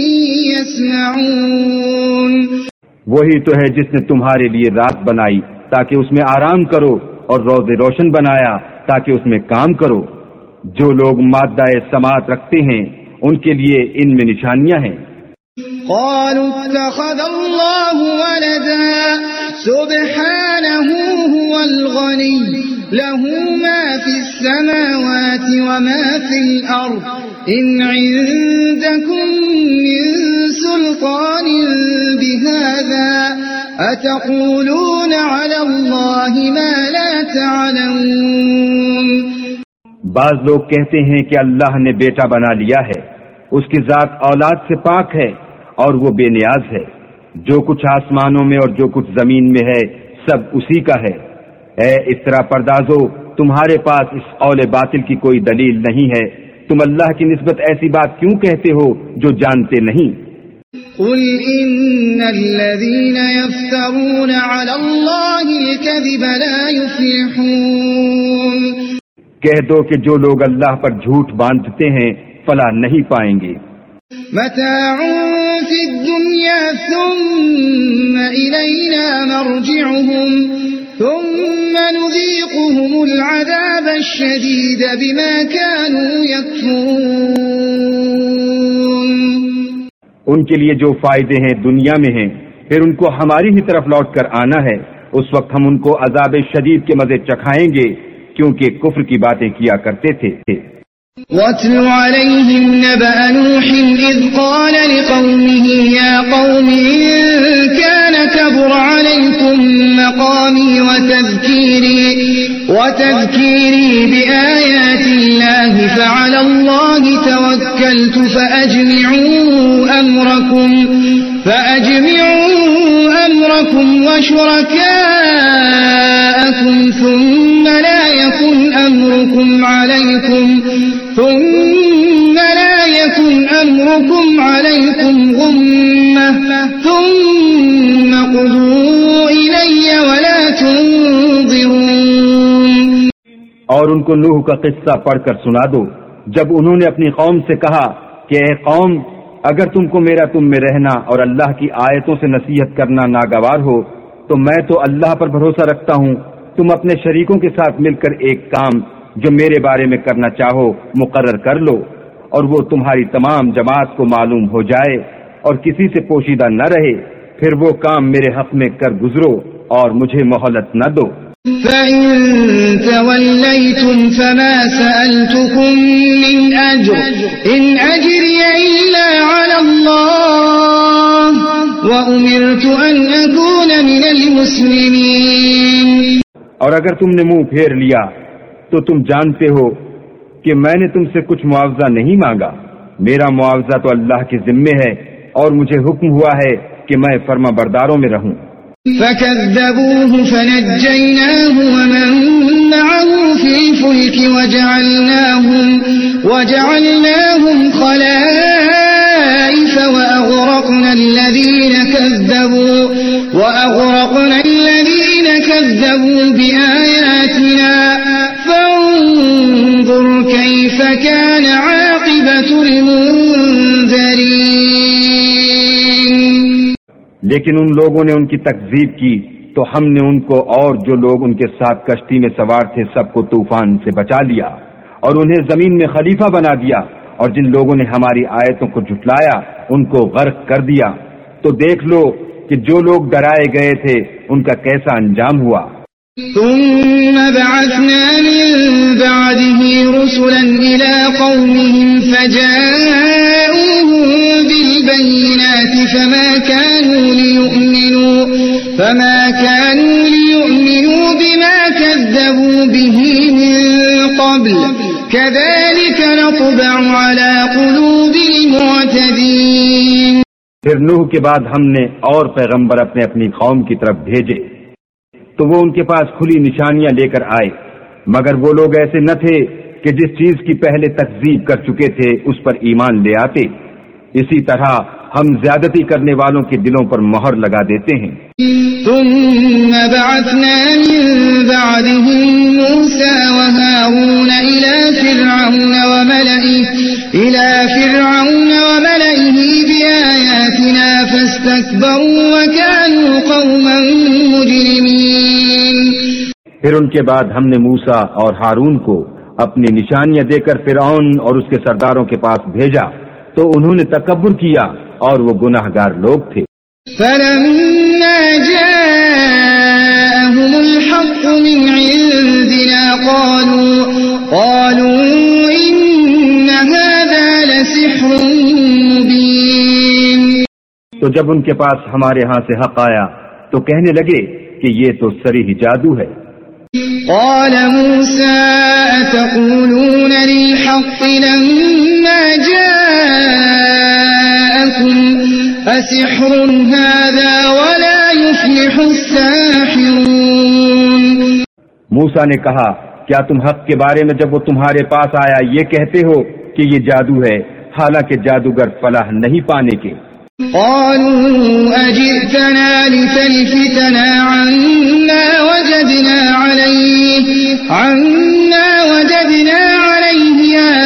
[SPEAKER 4] يسمعون.
[SPEAKER 2] وہی تو ہے جس نے تمہارے لیے رات بنائی تاکہ اس میں آرام کرو اور روز روشن بنایا تاکہ اس میں کام کرو. جو لوگ مادہ سماعت رکھتے ہیں ان کے لیے ان میں نشانیاں ہیں.
[SPEAKER 4] قالوا اتخذ الله ولدا سبحانه هو الغني له ما في السماوات وما في الأرض إن عندكم من سلطان بهذا أتقولون على الله ما لا تعلمون.
[SPEAKER 2] بعض لوگ کہتے ہیں کہ اللہ نے بیٹا بنا لیا ہے، اس کی ذات اولاد سے پاک ہے اور وہ بے نیاز ہے. جو کچھ آسمانوں میں اور جو کچھ زمین میں ہے سب اسی کا ہے. اے اس طرح پردازو، تمہارے پاس اس قول باطل کی کوئی دلیل نہیں ہے، تم اللہ کی نسبت ایسی بات کیوں کہتے ہو جو جانتے نہیں؟
[SPEAKER 4] قل إن الذين يفترون على الله الكذب لا يفلحون.
[SPEAKER 2] کہہ دو کہ جو لوگ اللہ پر جھوٹ باندھتے ہیں فلاح نہیں پائیں گے.
[SPEAKER 4] متاع في الدنيا ثم إلينا مرجعهم ثم نذيقهم العذاب الشديد بما كانوا يكفرون.
[SPEAKER 2] ان کے لیے جو فائدے ہیں دنیا میں ہیں، پھر ان کو ہماری ہی طرف لوٹ کر آنا ہے، اس وقت ہم ان کو عذاب شدید کے مزے چکھائیں گے
[SPEAKER 3] کیونکہ کفر کی باتیں کیا کرتے تھے.
[SPEAKER 4] وَاتْلُ عَلَيْهِمْ نَبَأَ نُوحٍ إِذْ قَالَ لِقَوْمِهِ يَا قَوْمِ إِن كَانَ كَبُرَ عَلَيْكُمْ مَقَامِي وَتَذْكِيرِي بِآيَاتِ اللَّهِ فَعَلَى اللَّهِ تَوَكَّلْتُ فَأَجْمِعُوا أَمْرَكُمْ وَشُرَكَاءَكُمْ ثُمَّ لَا يَكُنْ أَمْرُكُمْ عَلَيْكُمْ غُمَّةً ثُمَّ قُضُوا إِلَيَّ وَلَا تُنظِرُونِ.
[SPEAKER 3] اور ان کو نوح کا قصہ پڑھ کر سنا دو جب انہوں نے اپنی قوم سے کہا کہ اے قوم، اگر تم کو میرا تم میں رہنا اور اللہ کی آیتوں سے نصیحت کرنا ناگوار ہو تو میں تو اللہ پر بھروسہ رکھتا ہوں. تم اپنے شریکوں کے ساتھ مل کر ایک کام جو میرے بارے میں کرنا چاہو مقرر کر لو، اور وہ تمہاری تمام جماعت کو معلوم ہو جائے اور کسی سے پوشیدہ نہ رہے، پھر وہ کام میرے حق میں کر گزرو اور مجھے مہلت نہ دو.
[SPEAKER 4] فَإِن تَوَلَّيْتُمْ فَمَا سَأَلْتُكُم مِّنْ أَجْرٍ إِنْ أَجْرِيَ إِلَّا عَلَى اللَّهِ وَأُمِرْتُ أَنْ أَكُونَ مِنَ الْمُسْلِمِينَ.
[SPEAKER 3] اور اگر تم نے منہ پھیر لیا تو تم جانتے ہو کہ میں نے تم سے کچھ معاوضہ نہیں مانگا. میرا معاوضہ تو اللہ کے ذمے ہے اور مجھے حکم ہوا ہے کہ میں فرما برداروں میں رہوں.
[SPEAKER 4] فَكَذَّبُوهُ فَنَجَّيْنَاهُ وَمَن مَّعَهُ فِي الْفُلْكِ وَجَعَلْنَاهُمْ خَلَائِفَ وَأَغْرَقْنَا الَّذِينَ كَذَّبُوا بِآيَاتِنَا فَانظُرْ كَيْفَ كَانَ عَاقِبَةُ الْمُنذَرِينَ.
[SPEAKER 3] لیکن ان لوگوں نے ان کی تکذیب کی تو ہم نے ان کو اور جو لوگ ان کے ساتھ کشتی میں سوار تھے سب کو طوفان سے بچا لیا اور انہیں زمین میں خلیفہ بنا دیا، اور جن لوگوں نے ہماری آیتوں کو جھٹلایا ان کو غرق کر دیا. تو دیکھ لو کہ جو لوگ ڈرائے گئے تھے ان کا کیسا انجام ہوا.
[SPEAKER 4] ثم بعثنا من بعده رسلا إلى قومهم فجاءوهم بالبينات فما كانوا ليؤمنوا بما كذبوا به من قبل كذلك نطبع على قلوب المعتدين.
[SPEAKER 3] پھر نوح کے بعد ہم نے اور پیغمبر اپنی قوم کی طرف بھیجے تو وہ ان کے پاس کھلی نشانیاں لے کر آئے، مگر وہ لوگ ایسے نہ تھے کہ جس چیز کی پہلے تکذیب کر چکے تھے اس پر ایمان لے آتے. اسی طرح ہم زیادتی کرنے والوں کے دلوں پر مہر لگا دیتے ہیں.
[SPEAKER 4] ثم بعثنا من بعدهم موسى وهارون إلى فرعون وملئه بآياتنا فاستكبروا وكانوا قوما مجرمين.
[SPEAKER 3] پھر ان کے بعد ہم نے موسیٰ اور ہارون کو اپنی نشانیاں دے کر فرعون اور اس کے سرداروں کے پاس بھیجا تو انہوں نے تکبر کیا اور وہ گناہگار لوگ تھے.
[SPEAKER 4] فلما جاءهم الحق من عندنا قالوا إن هذا لسحر مبين.
[SPEAKER 3] تو جب ان کے پاس ہمارے ہاں سے حق آیا تو کہنے لگے کہ یہ تو صریح جادو ہے.
[SPEAKER 4] قال موسى أتقولون للحق لما جاءكم أسحر هذا ولا يفلح الساحرون.
[SPEAKER 3] موسیٰ نے کہا کیا تم حق کے بارے میں جب وہ تمہارے پاس آیا یہ کہتے ہو کہ یہ جادو ہے، حالانکہ جادوگر فلاح نہیں پانے کے.
[SPEAKER 4] قالوا أجئتنا لتلفتنا عما وجدنا عليه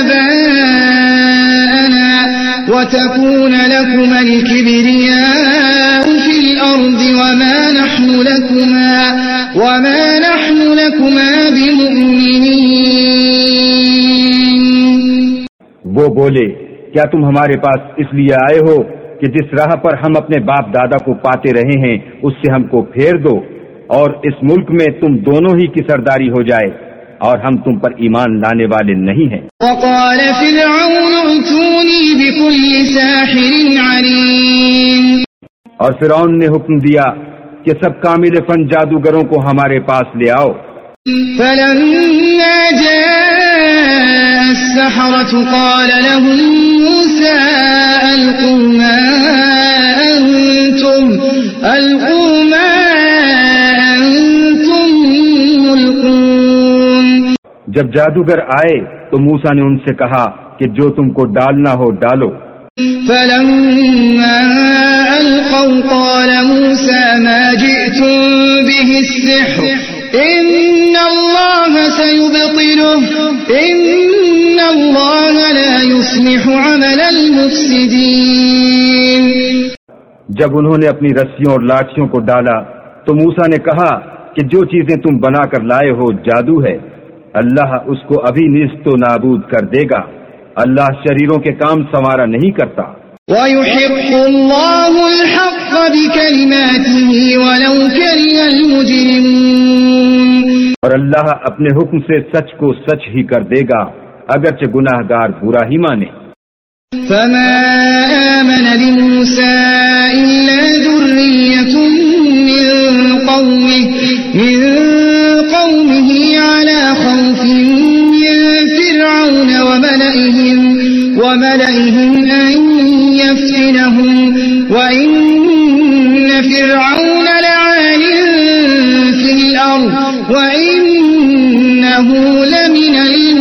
[SPEAKER 4] آباءنا وتكون لكما الكبرياء في الأرض وما نحن لكما بمؤمنين.
[SPEAKER 3] وہ بولے کیا تم ہمارے پاس اس لیے آئے ہو کہ جس راہ پر ہم اپنے باپ دادا کو پاتے رہے ہیں اس سے ہم کو پھیر دو اور اس ملک میں تم دونوں ہی کی سرداری ہو جائے، اور ہم تم پر ایمان لانے والے نہیں ہیں.
[SPEAKER 4] وقال فرعون ائتوني بكل ساحر عليم.
[SPEAKER 3] اور فرعون نے حکم دیا کہ سب کامل فن جادوگروں کو ہمارے پاس لے آؤ.
[SPEAKER 4] فلما جاء السحرة قال لهم موسى ألقوا ما أنتم ملقون.
[SPEAKER 3] جب جادوگر آئے تو موسیٰ نے ان سے کہا کہ جو تم کو ڈالنا ہو ڈالو.
[SPEAKER 4] فلما ألقوا قال موسى ما جئتم به السحر إن الله سيبطله إن الله لا يصلح عمل المفسدين.
[SPEAKER 3] جب انہوں نے اپنی رسیوں اور لاٹھیوں کو ڈالا تو موسیٰ نے کہا کہ جو چیزیں تم بنا کر لائے ہو جادو ہے، اللہ اس کو ابھی نیست و نابود کر دے گا. اللہ شریروں کے کام سنوارا نہیں کرتا.
[SPEAKER 4] وَيُحِقُّ اللَّهُ الْحَقَّ بِكَلِمَاتِهِ وَلَوْ كَرِهَ الْمُجْرِمُونَ.
[SPEAKER 3] اور اللہ اپنے حکم سے سچ کو سچ ہی کر دے گا اگرچہ گناہ گار برا ہی مانے.
[SPEAKER 4] فَمَا آمَنَ لِمُوسَى إِلَّا ذُرِّيَّةٌ مِّن قَوْمِهِ عَلَى خَوْفٍ مِّن فِرْعَوْنَ وَمَلَئِهِمْ أَن يَفْتِنَهُمْ وَإِنَّ فِرْعَوْنَ لَعَالٍ فِي الْأَرْضِ وَإِنَّهُ لَمِنَ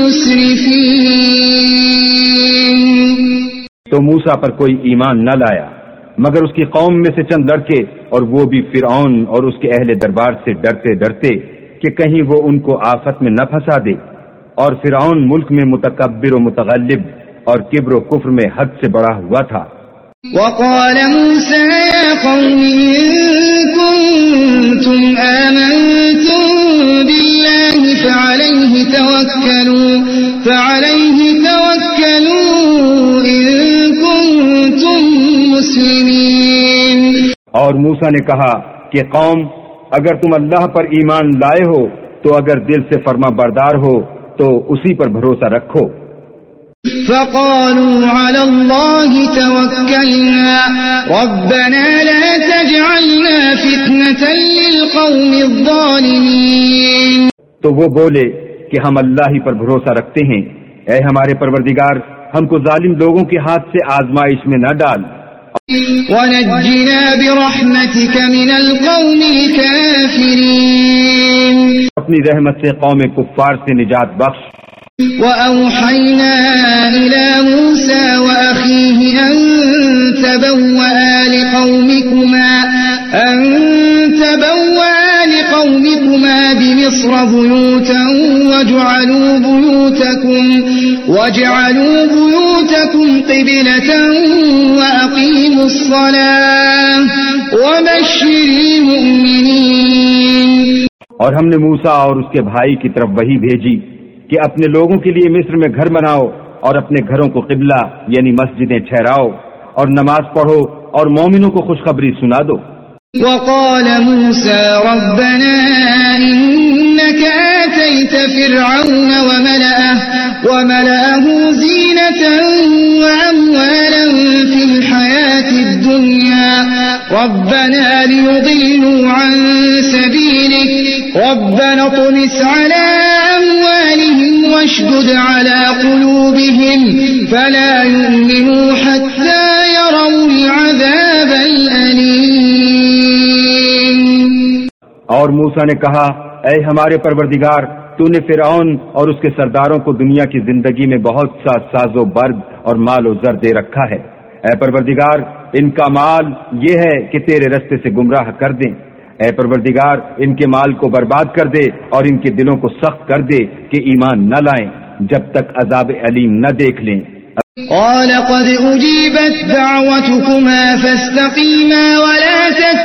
[SPEAKER 4] الْمُسْرِفِينَ.
[SPEAKER 3] تو موسیٰ پر کوئی ایمان نہ لایا مگر اس کی قوم میں سے چند لڑکے، اور وہ بھی فرعون اور اس کے اہل دربار سے ڈرتے ڈرتے کہ کہیں وہ ان کو آفت میں نہ پھنسا دے. اور فرعون ملک میں متکبر و متغلب اور کبر و کفر میں حد سے بڑا ہوا تھا.
[SPEAKER 4] وقال موسى يا قوم إن كنتم آمنتم بالله فعليه توكلوا إن كنتم مسلمين.
[SPEAKER 3] اور موسیٰ نے کہا کہ قوم اگر تم اللہ پر ایمان لائے ہو تو اگر دل سے فرما بردار ہو تو اسی پر بھروسہ رکھو.
[SPEAKER 4] فقالوا على الله توكلنا ربنا لا تجعلنا فتنة للقوم الظالمين.
[SPEAKER 3] تو وہ بولے کہ ہم اللہ ہی پر بھروسہ رکھتے ہیں، اے ہمارے پروردگار ہم کو ظالم لوگوں کے ہاتھ سے آزمائش میں نہ ڈال.
[SPEAKER 4] ونجنا برحمتك من القوم الكافرين.
[SPEAKER 3] اپنی رحمت سے قوم کفار سے نجات بخش.
[SPEAKER 4] وأوحينا إلى موسى وأخيه أن تبوأ لقومكما بمصر بيوتا واجعلوا بيوتكم قبلة وأقيموا الصلاة وبشر المؤمنين.
[SPEAKER 3] اور ہم نے موسیٰ اور اس کے بھائی کی طرف وحی بھیجی کہ اپنے لوگوں کے لیے مصر میں گھر بناؤ اور اپنے گھروں کو قبلہ یعنی مسجدیں ٹھہراؤ اور نماز پڑھو اور مومنوں کو خوشخبری سنا دو.
[SPEAKER 4] وقال موسى ربنا إنك آتيت فرعون وملأه زينة وأموالا في الحياة الدنيا ربنا ليضلوا عن سبيلك ربنا اطمس على أموالهم واشدد على قلوبهم فلا يؤمنوا حتى يروا العذاب الأليم.
[SPEAKER 3] اور موسیٰ نے کہا اے ہمارے پروردگار تو نے فرعون اور اس کے سرداروں کو دنیا کی زندگی میں بہت سا ساز و برگ اور مال و زر دے رکھا ہے. اے پروردگار ان کا مال یہ ہے کہ تیرے رستے سے گمراہ کر دیں. اے پروردگار ان کے مال کو برباد کر دے اور ان کے دلوں کو سخت کر دے کہ ایمان نہ لائیں جب تک عذاب علیم نہ دیکھ لیں.
[SPEAKER 4] قال قد أجيبت دعوتكما فاستقيما ولا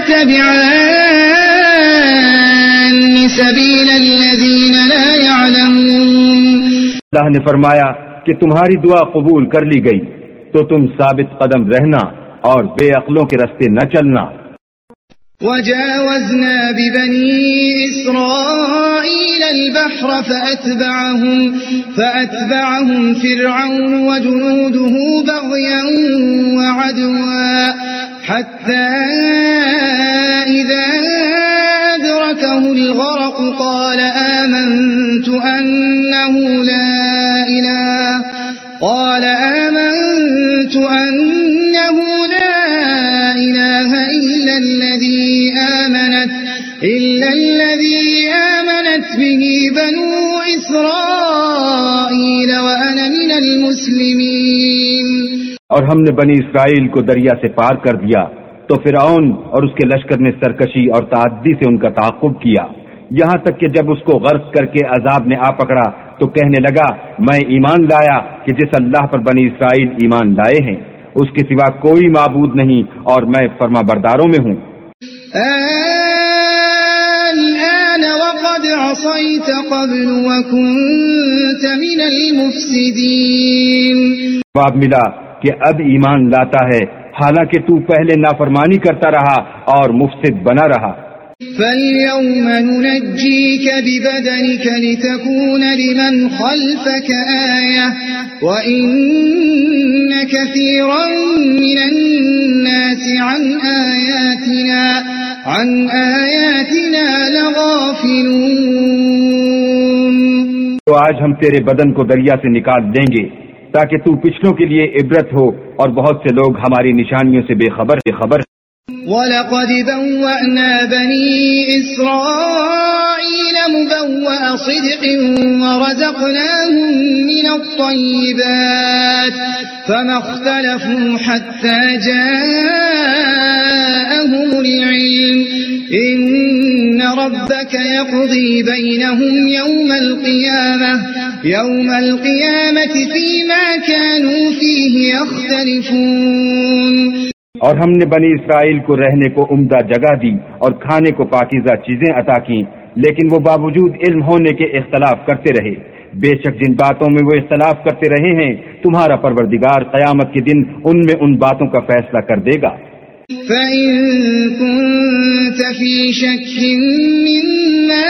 [SPEAKER 4] تتبعان سبيل الذين لا يعلمون.
[SPEAKER 3] اللہ نے فرمایا کہ تمہاری دعا قبول کر لی گئی تو تم ثابت قدم رہنا اور بے عقلوں کے راستے نہ چلنا.
[SPEAKER 4] وجاوزنا ببني إسرائيل البحر فأتبعهم فرعون وجنوده بغيا وعدوا حتى إذا أدركه الغرق قال آمنت أنه لا إله إلا الذي آمنت به بنو إسرائيل وأنا من المسلمين.
[SPEAKER 3] اور ہم نے بنی اسرائیل کو دریا سے پار کر دیا تو فرعون اور اس کے لشکر نے سرکشی اور تعدی سے ان کا تعاقب کیا، یہاں تک کہ جب اس کو غرق کر کے عذاب نے آ پکڑا تو کہنے لگا میں ایمان لایا کہ جس اللہ پر بنی اسرائیل ایمان لائے ہیں اس کے سوا کوئی معبود نہیں اور میں فرما برداروں میں ہوں.
[SPEAKER 4] الآن وقد عصيت قبل وكنت من المفسدين.
[SPEAKER 3] جواب ملا کہ اب ایمان لاتا ہے حالانکہ تو پہلے نافرمانی کرتا رہا اور مفسد بنا رہا.
[SPEAKER 4] فَالْيَوْمَ نُنَجِّيكَ بِبَدَنِكَ لِتَكُونَ لِمَنْ خَلْفَكَ آيَةً وَإِنَّ كَثِيرًا مِنَ النَّاسِ عَنْ آيَاتِنَا لَغَافِلُونَ.
[SPEAKER 3] تو آج ہم تیرے بدن کو دریا سے نکال دیں گے تاکہ تو پچھلوں کے لیے عبرت ہو اور بہت سے لوگ ہماری نشانیوں سے بے خبر.
[SPEAKER 4] وَلَقَدْ بَوَّأْنَا بَنِي إِسْرَائِيلَ مُبَوَّأَ صِدْقٍ وَرَزَقْنَاهُم مِّنَ الطَّيِّبَاتِ فَمَا اخْتَلَفُوا حَتَّى جَاءَهُمُ الْعِلْمُ إِنَّ رَبَّكَ يَقْضِي بَيْنَهُمْ يَوْمَ الْقِيَامَةِ فِيمَا كَانُوا فِيهِ يَخْتَلِفُونَ.
[SPEAKER 3] اور ہم نے بنی اسرائیل کو رہنے کو عمدہ جگہ دی اور کھانے کو پاکیزہ چیزیں عطا کی، لیکن وہ باوجود علم ہونے کے اختلاف کرتے رہے. بے شک جن باتوں میں وہ اختلاف کرتے رہے ہیں تمہارا پروردگار قیامت کے دن ان میں ان باتوں کا فیصلہ کر دے گا.
[SPEAKER 4] فَإِن كُنتَ فِي شَكٍّ مِّمَّا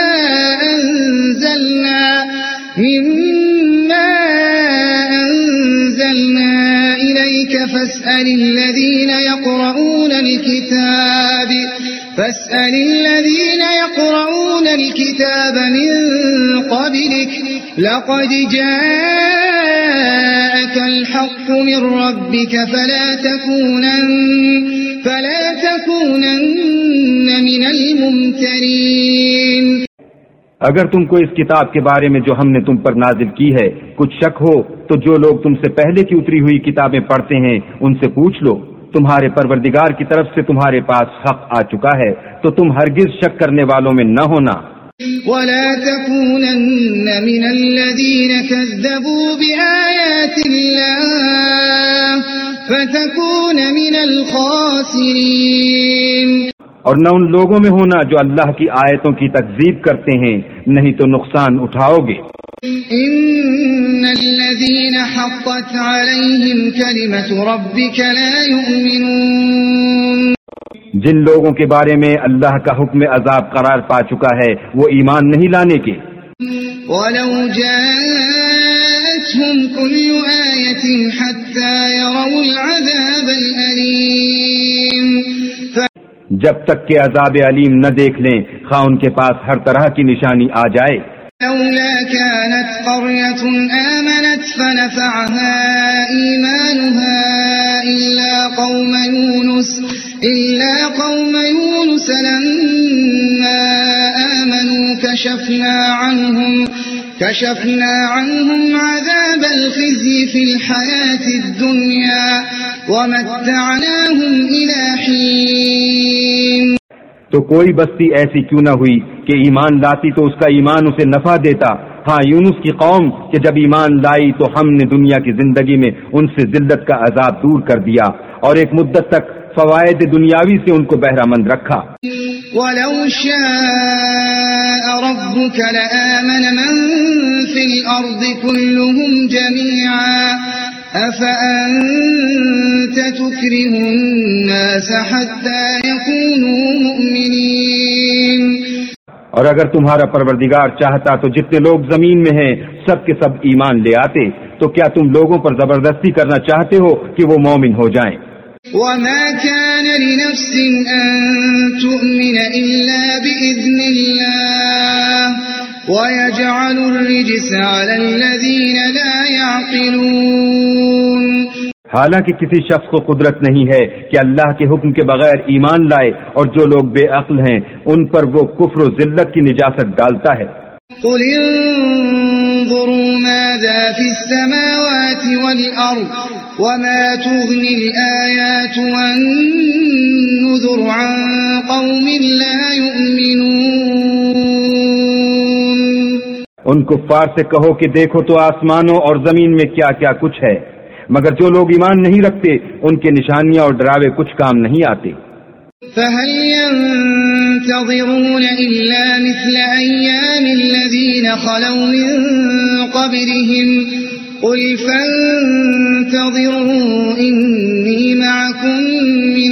[SPEAKER 4] أَنزَلْنَا إِلَيْكَ فَاسْأَلِ الَّذِينَ يَقْرَؤُونَ الْكِتَابَ مِن قَبْلِكَ لَقَدْ جَاءَكَ الْحَقُّ مِن رَّبِّكَ فَلَا تَكُونَنَّ مِنَ الْمُمْتَرِينَ.
[SPEAKER 3] اگر تم کو اس کتاب کے بارے میں جو ہم نے تم پر نازل کی ہے کچھ شک ہو تو جو لوگ تم سے پہلے کی اتری ہوئی کتابیں پڑھتے ہیں ان سے پوچھ لو، تمہارے پروردگار کی طرف سے تمہارے پاس حق آ چکا ہے تو تم ہرگز شک کرنے والوں میں نہ ہونا.
[SPEAKER 4] وَلَا تَكُونَنَّ مِنَ الَّذِينَ كَذَّبُوا بِآيَاتِ اللَّهِ فَتَكُونَ مِنَ الْخَاسِرِينَ.
[SPEAKER 3] اور نہ ان لوگوں میں ہونا جو اللہ کی آیتوں کی تکذیب کرتے ہیں، نہیں تو نقصان اٹھاؤ گے.
[SPEAKER 4] ان الذين حقت عليهم كلمة ربك لا يؤمنون.
[SPEAKER 3] جن لوگوں کے بارے میں اللہ کا حکم عذاب قرار پا چکا ہے وہ ایمان نہیں لانے کے.
[SPEAKER 4] ولو جاءتهم كل آية حتى يروا العذاب الأليم.
[SPEAKER 3] جب تک کہ عذاب علیم نہ دیکھ لیں خواہ ان کے پاس ہر طرح کی نشانی آ جائے.
[SPEAKER 4] لولا كانت قرية آمنت فنفعها إيمانها إلا قوم يونس لما آمنوا كشفنا عنهم عذاب الخزي في الحياة الدنيا ومتعناهم إلى حين.
[SPEAKER 3] تو کوئی بستی ایسی کیوں نہ ہوئی کہ ایمان لاتی تو اس کا ایمان اسے نفع دیتا. ہاں یونس کی قوم کہ جب ایمان لائی تو ہم نے دنیا کی زندگی میں ان سے ذلت کا عذاب دور کر دیا اور ایک مدت تک فوائد دنیاوی سے ان کو بہرہ مند رکھا.
[SPEAKER 4] وَلَوْ شَاءَ رَبُّكَ لَآمَنَ مَن فِي الْأَرْضِ كُلُّهُمْ جَمِيعًا أَفَأَنْتَ تُكْرِهُ النَّاسَ حَتَّى يكونوا مؤمنين.
[SPEAKER 3] اور اگر تمہارا پروردگار چاہتا تو جتنے لوگ زمین میں ہیں سب کے سب ایمان لے آتے. تو کیا تم لوگوں پر زبردستی کرنا چاہتے ہو کہ وہ مومن ہو جائیں؟
[SPEAKER 4] وما كان لنفس أن تؤمن إلا بإذن الله ويجعل الرجس على الذين لا يعقلون.
[SPEAKER 3] حالانکہ کسی شخص کو قدرت نہیں ہے کہ اللہ کے حکم کے بغیر ایمان لائے، اور جو لوگ بے عقل ہیں ان پر وہ کفر و ذلت کی نجاست ڈالتا ہے.
[SPEAKER 4] قل انظروا ماذا في السماوات والأرض وما تغني الآيات والنذر عن قوم لا يؤمنون.
[SPEAKER 3] ان کفار سے کہو کہ دیکھو تو آسمانوں اور زمین میں کیا کیا کچھ ہے، مگر جو لوگ ایمان نہیں رکھتے ان کے نشانیاں اور ڈراوے کچھ کام نہیں آتے.
[SPEAKER 4] فهل ينتظرون إلا مثل أيام الذين خلوا من قبلهم قل فانتظروا إني معكم من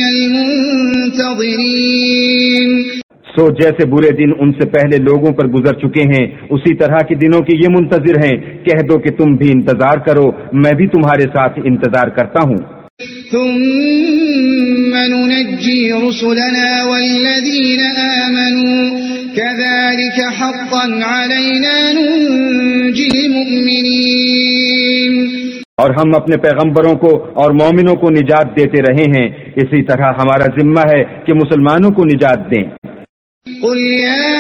[SPEAKER 4] المنتظرين.
[SPEAKER 3] سو جیسے برے دن ان سے پہلے لوگوں پر گزر چکے ہیں اسی طرح کے دنوں کے یہ منتظر ہیں. کہہ دو کہ تم بھی انتظار کرو، میں بھی تمہارے ساتھ انتظار کرتا ہوں.
[SPEAKER 4] ثم ننجي رسلنا والذين آمنوا كذلك حقا علينا ننجي المؤمنين.
[SPEAKER 3] اور ہم اپنے پیغمبروں کو اور مومنوں کو نجات دیتے رہے ہیں، اسی طرح ہمارا ذمہ ہے کہ مسلمانوں کو نجات دیں.
[SPEAKER 4] قل يا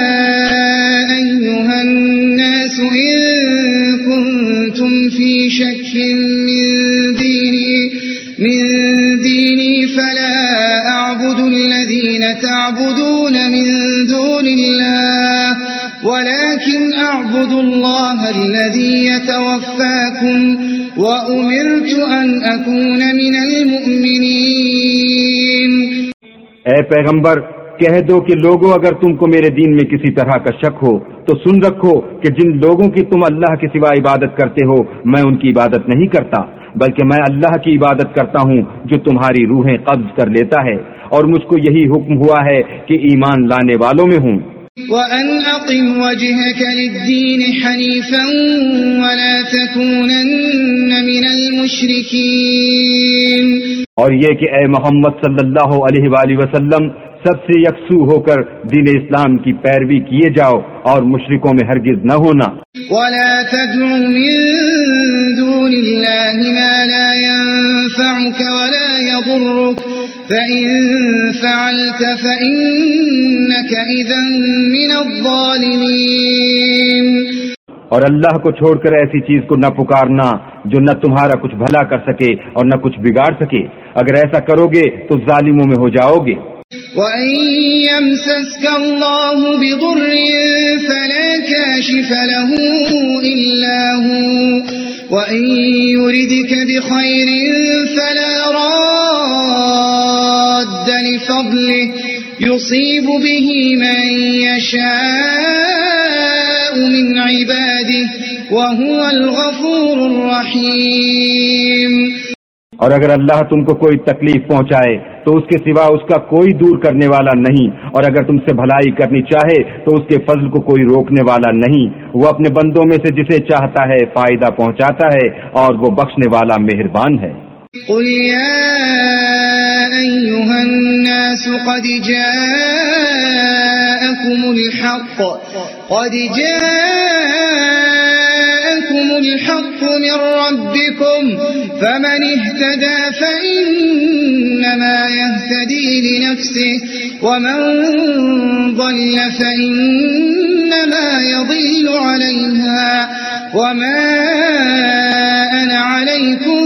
[SPEAKER 4] أيها الناس إن كنتم في شك من ديني فلا أعبد الذين تعبدون من دون الله ولكن أعبد الله الذي يتوفاكم وأمرت أن أكون من المؤمنين.
[SPEAKER 3] اے پیغمبر کہہ دو کہ لوگوں اگر تم کو میرے دین میں کسی طرح کا شک ہو تو سن رکھو کہ جن لوگوں کی تم اللہ کے سوا عبادت کرتے ہو میں ان کی عبادت نہیں کرتا، بلکہ میں اللہ کی عبادت کرتا ہوں جو تمہاری روحیں قبض کر لیتا ہے، اور مجھ کو یہی حکم ہوا ہے کہ ایمان لانے والوں میں ہوں.
[SPEAKER 4] وَأَنْ أَقِمْ وَجْهَكَ لِلدِّينِ حَنِيفًا وَلَا تَكُونَنَّ مِنَ الْمُشْرِكِينَ.
[SPEAKER 3] اور یہ کہ اے محمد صلی اللہ علیہ وآلہ وسلم سب سے یکسو ہو کر دین اسلام کی پیروی کیے جاؤ اور مشرکوں میں ہرگز نہ ہونا.
[SPEAKER 4] وَلَا تَدْعُ مِن دُونِ اللَّهِ مَا لَا يَنفَعُكَ وَلَا يَضُرُّكَ فَإِن فَعَلْتَ فَإِنَّكَ إِذًا مِنَ الظَّالِمِينَ.
[SPEAKER 3] اور اللہ کو چھوڑ کر ایسی چیز کو نہ پکارنا جو نہ تمہارا کچھ بھلا کر سکے اور نہ کچھ بگاڑ سکے، اگر ایسا کرو گے تو ظالموں میں ہو جاؤ گے.
[SPEAKER 4] وَإِن يَمْسَسْكَ اللَّهُ بِضُرٍّ فَلَا كَاشِفَ لَهُ إِلَّا هُوَ وَإِن يُرِدْكَ بِخَيْرٍ فَلَا رَادَّ لِفَضْلِهِ يُصِيبُ بِهِ مَن يَشَاءُ مِنْ عِبَادِهِ وَهُوَ الْغَفُورُ الرَّحِيمُ.
[SPEAKER 3] اور اگر اللہ تم کو کوئی تکلیف پہنچائے تو اس کے سوا اس کا کوئی دور کرنے والا نہیں، اور اگر تم سے بھلائی کرنی چاہے تو اس کے فضل کو کوئی روکنے والا نہیں. وہ اپنے بندوں میں سے جسے چاہتا ہے فائدہ پہنچاتا ہے اور وہ بخشنے والا مہربان ہے.
[SPEAKER 4] قل يا أيها الناس قد جاءكم الحق من ربكم فمن اهتدى فإنما يهتدي لنفسه ومن ضل فإنما يضل عليها وما أنا عليكم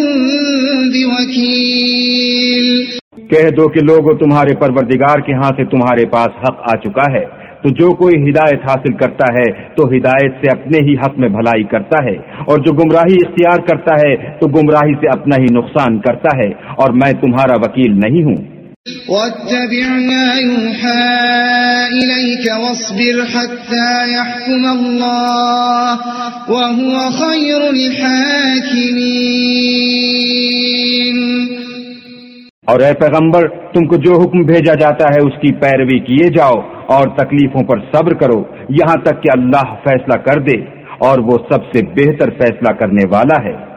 [SPEAKER 4] بوكيل.
[SPEAKER 3] کہہ دو کہ لوگوں تمہارے پروردگار کے ہاں سے تمہارے پاس حق آ چکا ہے، تو جو کوئی ہدایت حاصل کرتا ہے تو ہدایت سے اپنے ہی حق میں بھلائی کرتا ہے، اور جو گمراہی اختیار کرتا ہے تو گمراہی سے اپنا ہی نقصان کرتا ہے، اور میں تمہارا وکیل نہیں ہوں.
[SPEAKER 4] وَاتَّبِعْ مَا يُوحَى إِلَيْكَ وَاصْبِرْ حَتَّى يَحْكُمَ اللَّهُ وَهُوَ خَيْرُ الْحَاكِمِينَ.
[SPEAKER 2] اور اے پیغمبر تم کو جو حکم بھیجا جاتا ہے اس کی پیروی کیے جاؤ اور تکلیفوں پر صبر کرو یہاں تک کہ اللہ فیصلہ کر دے اور وہ سب سے بہتر فیصلہ کرنے والا ہے۔